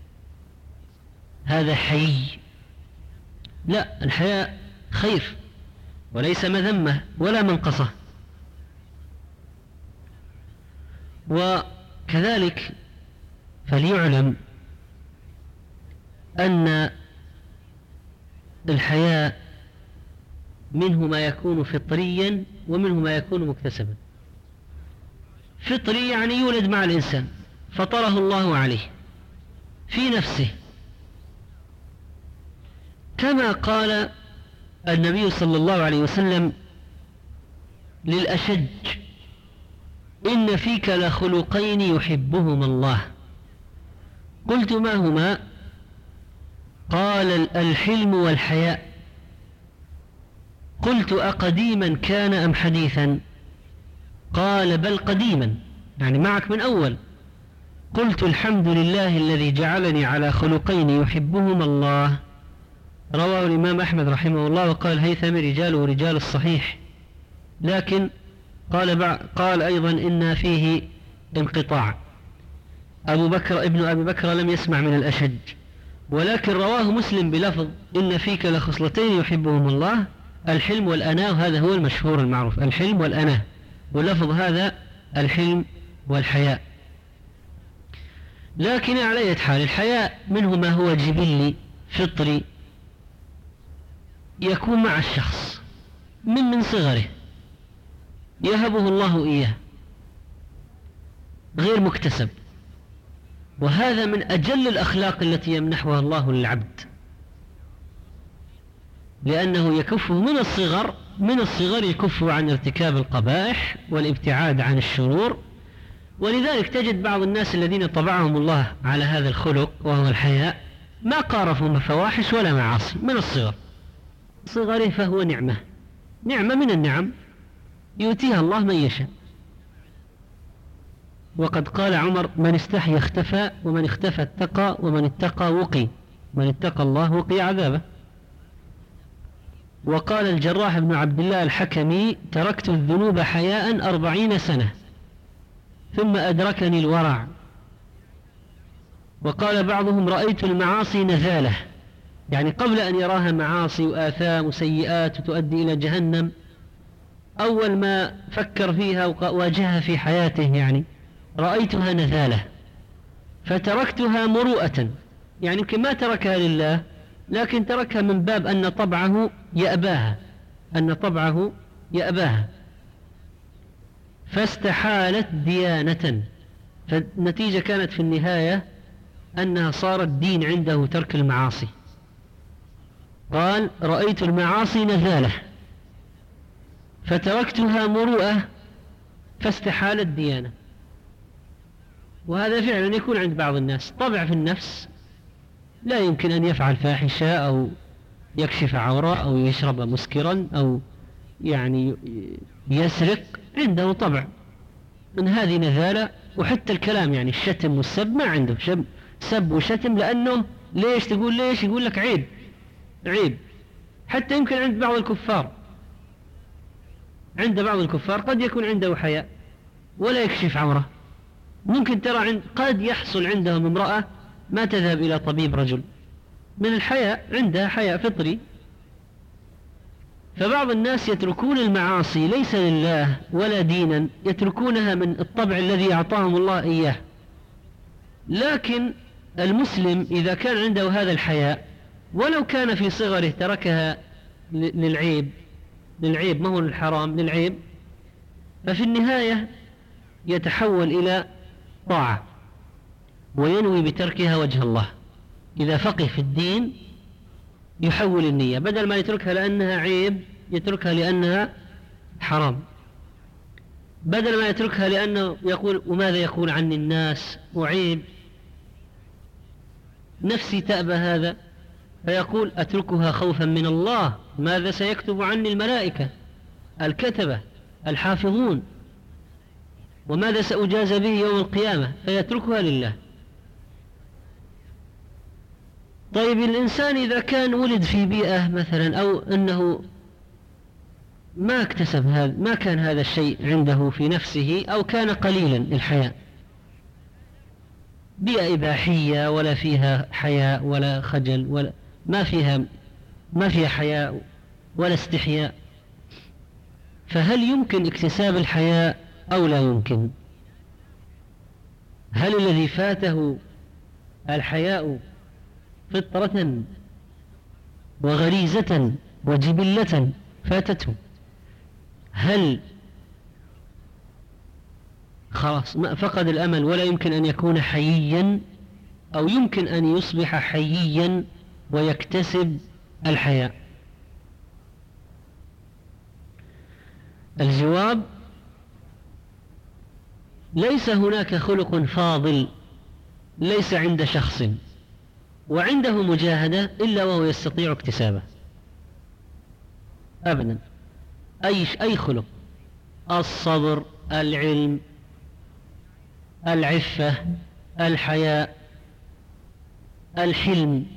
هذا حي. لا، الحياء خير وليس مذمة ولا منقصة. وكذلك فليعلم أن الحياء منه ما يكون فطريا ومنه ما يكون مكتسبا. فطري يعني يولد مع الإنسان، فطره الله عليه في نفسه، كما قال النبي صلى الله عليه وسلم للأشج: إن فيك لخلقين يحبهما الله. قلت: ما هما؟ قال: الحلم والحياء. قلت: أقديما كان أم حديثا؟ قال: بل قديما، يعني معك من أول. قلت: الحمد لله الذي جعلني على خلقين يحبهما الله. رواه الإمام أحمد رحمه الله، وقال الهيثمي: رجاله رجال الصحيح، لكن قال, قال أيضا إن فيه انقطاع. أبو بكر ابن أبي بكر لم يسمع من الأشج، ولكن رواه مسلم بلفظ: إن فيك لخصلتين يحبهم الله، الحلم والأناة. وهذا هو المشهور المعروف، الحلم والأناة، واللفظ هذا الحلم والحياء. لكن على أي حال الحياء منه ما هو جبلي فطري يكون مع الشخص من من صغره، يهبه الله إياه، غير مكتسب، وهذا من أجل الأخلاق التي يمنحها الله للعبد، لأنه يكفه من الصغر من الصغر يكفه عن ارتكاب القبائح والابتعاد عن الشرور. ولذلك تجد بعض الناس الذين طبعهم الله على هذا الخلق وهو الحياء ما قارفوا فواحش ولا معاصي من الصغر، صغره فهو نعمة، نعمة من النعم يؤتيها الله من يشاء. وقد قال عمر: من استحي اختفى، ومن اختفى اتقى، ومن اتقى وقي، من اتقى الله وقي عذابه. وقال الجراح بن عبد الله الحكمي: تركت الذنوب حياء أربعين سنة ثم أدركني الورع. وقال بعضهم: رأيت المعاصي نزالة، يعني قبل أن يراها معاصي وآثام وسيئات وتؤدي إلى جهنم، أول ما فكر فيها وواجهها في حياته يعني رأيتها نزالة فتركتها مروءة، يعني يمكن ما تركها لله لكن تركها من باب أن طبعه يأباها، أن طبعه يأباها، فاستحالت ديانة. فالنتيجة كانت في النهاية أنها صارت دين عنده ترك المعاصي. قال: رأيت المعاصي نزالة فتركتها مروءة فاستحالت ديانة. وهذا فعلا يكون عند بعض الناس، طبع في النفس، لا يمكن أن يفعل فاحشة أو يكشف عورة أو يشرب مسكرا أو يعني يسرق، عنده طبع من هذه نذالة. وحتى الكلام يعني الشتم والسب ما عنده، شب سب وشتم، لأنه ليش تقول ليش؟ يقول لك عيب عيب. حتى يمكن عند بعض الكفار، عند بعض الكفار قد يكون عنده حياء ولا يكشف عوره. ممكن ترى عند قد يحصل عندهم امرأة ما تذهب إلى طبيب رجل من الحياء، عندها حياء فطري. فبعض الناس يتركون المعاصي ليس لله ولا دينا، يتركونها من الطبع الذي أعطاهم الله إياه. لكن المسلم إذا كان عنده هذا الحياء ولو كان في صغره تركها للعيب للعيب ما هو الحرام، للعيب، ففي النهاية يتحول إلى طاعة وينوي بتركها وجه الله. إذا فقه في الدين يحول النية، بدل ما يتركها لأنها عيب يتركها لأنها حرام، بدل ما يتركها لأنه يقول وماذا يقول عني الناس وعيب نفسي تأبى هذا، فيقول أتركها خوفا من الله، ماذا سيكتب عني الملائكة الكتبة الحافظون، وماذا سأجاز به يوم القيامة، فيتركها لله. طيب الإنسان إذا كان ولد في بيئة مثلا أو أنه ما اكتسب هذا، ما كان هذا الشيء عنده في نفسه، أو كان قليلا الحياء، بيئة إباحية ولا فيها حياء ولا خجل ولا ما فيها ما فيها حياء ولا استحياء، فهل يمكن اكتساب الحياء أو لا يمكن؟ هل الذي فاته الحياء فطرة وغريزة وجبلة فاتته، هل خلاص فقد الأمل ولا يمكن أن يكون حييا، أو يمكن أن يصبح حييا ويكتسب الحياء؟ الجواب: ليس هناك خلق فاضل ليس عند شخص وعنده مجاهدة إلا وهو يستطيع اكتسابه أبدا. أي أي خلق، الصبر، العلم، العفة، الحياء، الحلم،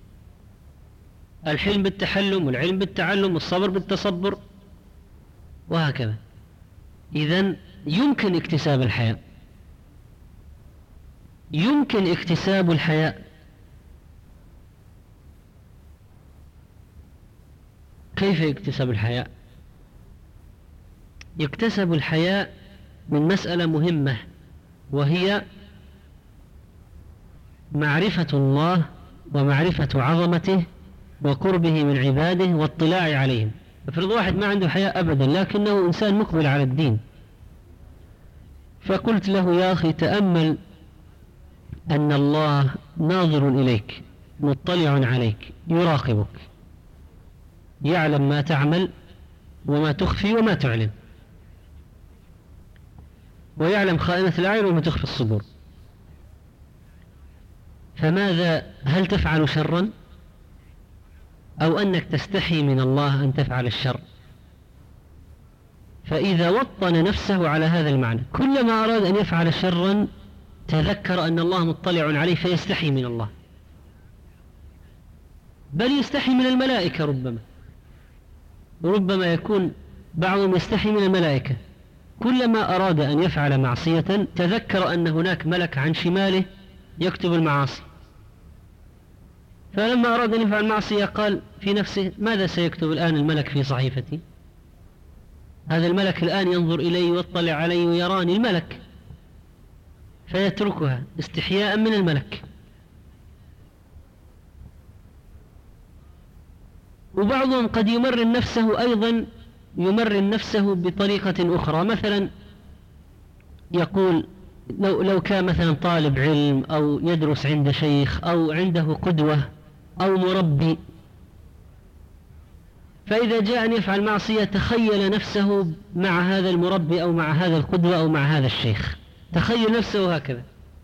الحلم بالتحلم والعلم بالتعلم والصبر بالتصبر وهكذا. إذن يمكن اكتساب الحياء، يمكن اكتساب الحياء. كيف يكتسب الحياء؟ يكتسب الحياء من مسألة مهمة، وهي معرفة الله ومعرفة عظمته وقربه من عباده واطلاع عليهم. افرض واحد ما عنده حياء أبدا لكنه إنسان مقبل على الدين، فقلت له يا أخي تأمل أن الله ناظر إليك مطلع عليك يراقبك، يعلم ما تعمل وما تخفي وما تعلن، ويعلم خائنة الأعين وما تخفي الصدور، فماذا هل تفعل شرا أو أنك تستحي من الله أن تفعل الشر؟ فإذا وطن نفسه على هذا المعنى كلما أراد أن يفعل شرا تذكر أن الله مطلع عليه فيستحي من الله، بل يستحي من الملائكة. ربما ربما يكون بعضهم يستحي من الملائكة. كلما أراد أن يفعل معصية تذكر أن هناك ملك عن شماله يكتب المعاصي، فلما أراد أن يفعل معصية قال في نفسه ماذا سيكتب الآن الملك في صحيفتي؟ هذا الملك الآن ينظر إلي ويطلع علي ويراني الملك، فيتركها استحياء من الملك. وبعضهم قد يمرن نفسه أيضا يمرن نفسه بطريقة أخرى، مثلا يقول لو, لو كان مثلا طالب علم أو يدرس عند شيخ أو عنده قدوة أو مربي، فإذا جاء أن يفعل معصية تخيل نفسه مع هذا المربي أو مع هذا القدوة أو مع هذا الشيخ، تخيل نفسه هكذا.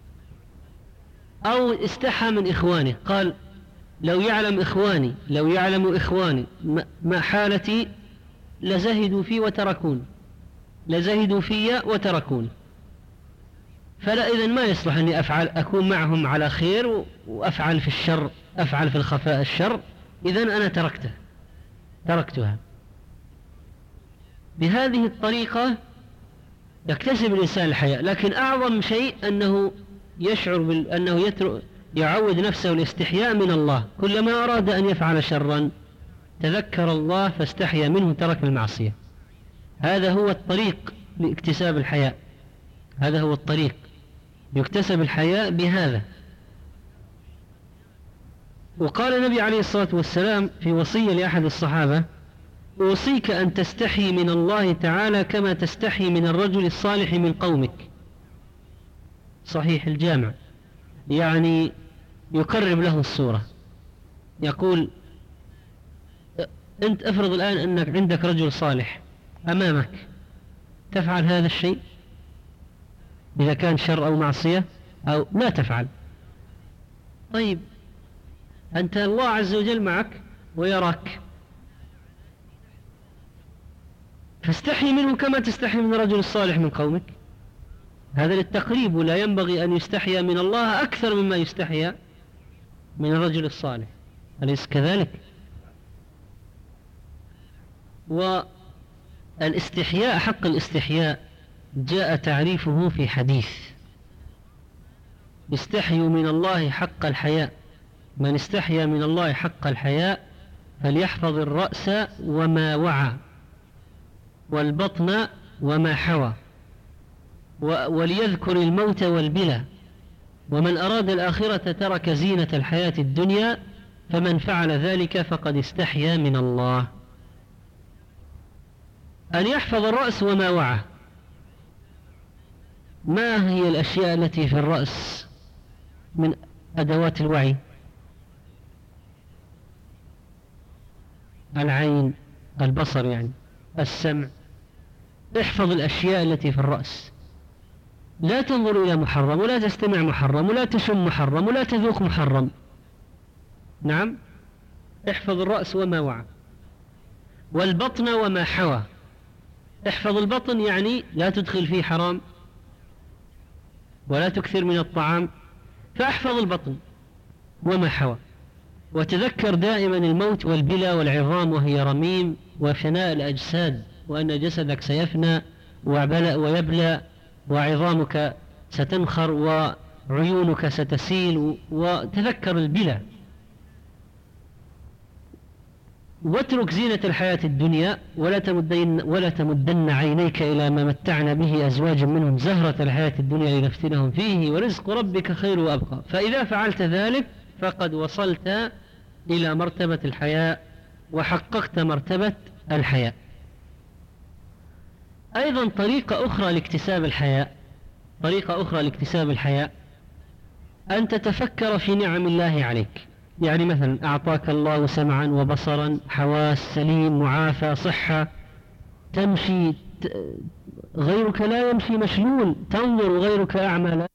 أو استحى من إخوانه، قال لو يعلم إخواني لو يعلم إخواني ما حالتي لزهدوا في وتركون لزهدوا في وتركون. فلا، إذن ما يصلح أني أفعل أكون معهم على خير وأفعل في الشر، أفعل في الخفاء الشر، إذن أنا تركته تركتها. بهذه الطريقة يكتسب الإنسان الحياء. لكن أعظم شيء أنه يشعر بال... أنه يترك يعود نفسه الاستحياء من الله. كلما أراد أن يفعل شرا تذكر الله فاستحيا منه، ترك المعصية. هذا هو الطريق لاكتساب الحياء، هذا هو الطريق يكتسب الحياء بهذا. وقال النبي عليه الصلاة والسلام في وصية لأحد الصحابة: أوصيك أن تستحي من الله تعالى كما تستحي من الرجل الصالح من قومك. صحيح الجامع، يعني يقرب له الصورة. يقول أنت افرض الآن أنك عندك رجل صالح أمامك، تفعل هذا الشيء إذا كان شر أو معصية أو لا تفعل؟ طيب أنت الله عز وجل معك ويراك، فاستحي منه كما تستحي من الرجل الصالح من قومك. هذا للتقريب، ولا ينبغي أن يستحي من الله أكثر مما يستحي من الرجل الصالح، أليس كذلك؟ والاستحياء، حق الاستحياء، جاء تعريفه في حديث: استحيوا من الله حق الحياء، من استحيا من الله حق الحياء فليحفظ الرأس وما وعى والبطن وما حوى وليذكر الموت والبلى، ومن أراد الآخرة ترك زينة الحياة الدنيا، فمن فعل ذلك فقد استحيا من الله. أن يحفظ الرأس وما وعى. ما هي الأشياء التي في الرأس من أدوات الوعي؟ العين، البصر، يعني السمع. احفظ الأشياء التي في الرأس، لا تنظر إلى محرم، ولا تستمع محرم، ولا تشم محرم، ولا تذوق محرم. نعم، احفظ الرأس وما وعى. والبطن وما حوى. احفظ البطن، يعني لا تدخل فيه حرام ولا تكثر من الطعام، فاحفظ البطن وما حوى. وتذكر دائما الموت والبلى والعظام وهي رميم وفناء الأجساد، وأن جسدك سيفنى ويبلى وعظامك ستنخر وعيونك ستسيل، وتذكر البلى. واترك زينة الحياة الدنيا، ولا تمدن, ولا تمدن عينيك إلى ما متعنا به أزواجا منهم زهرة الحياة الدنيا لنفتنهم فيه ورزق ربك خير وأبقى. فإذا فعلت ذلك فقد وصلت إلى مرتبة الحياء وحققت مرتبة الحياء. أيضا طريقة أخرى لاكتساب الحياء طريقة أخرى لاكتساب الحياء أن تتفكر في نعم الله عليك. يعني مثلا أعطاك الله سمعا وبصرا، حواس، سليم، معافى، صحة، تمشي غيرك لا يمشي مشلول، تنظر غيرك أعمى.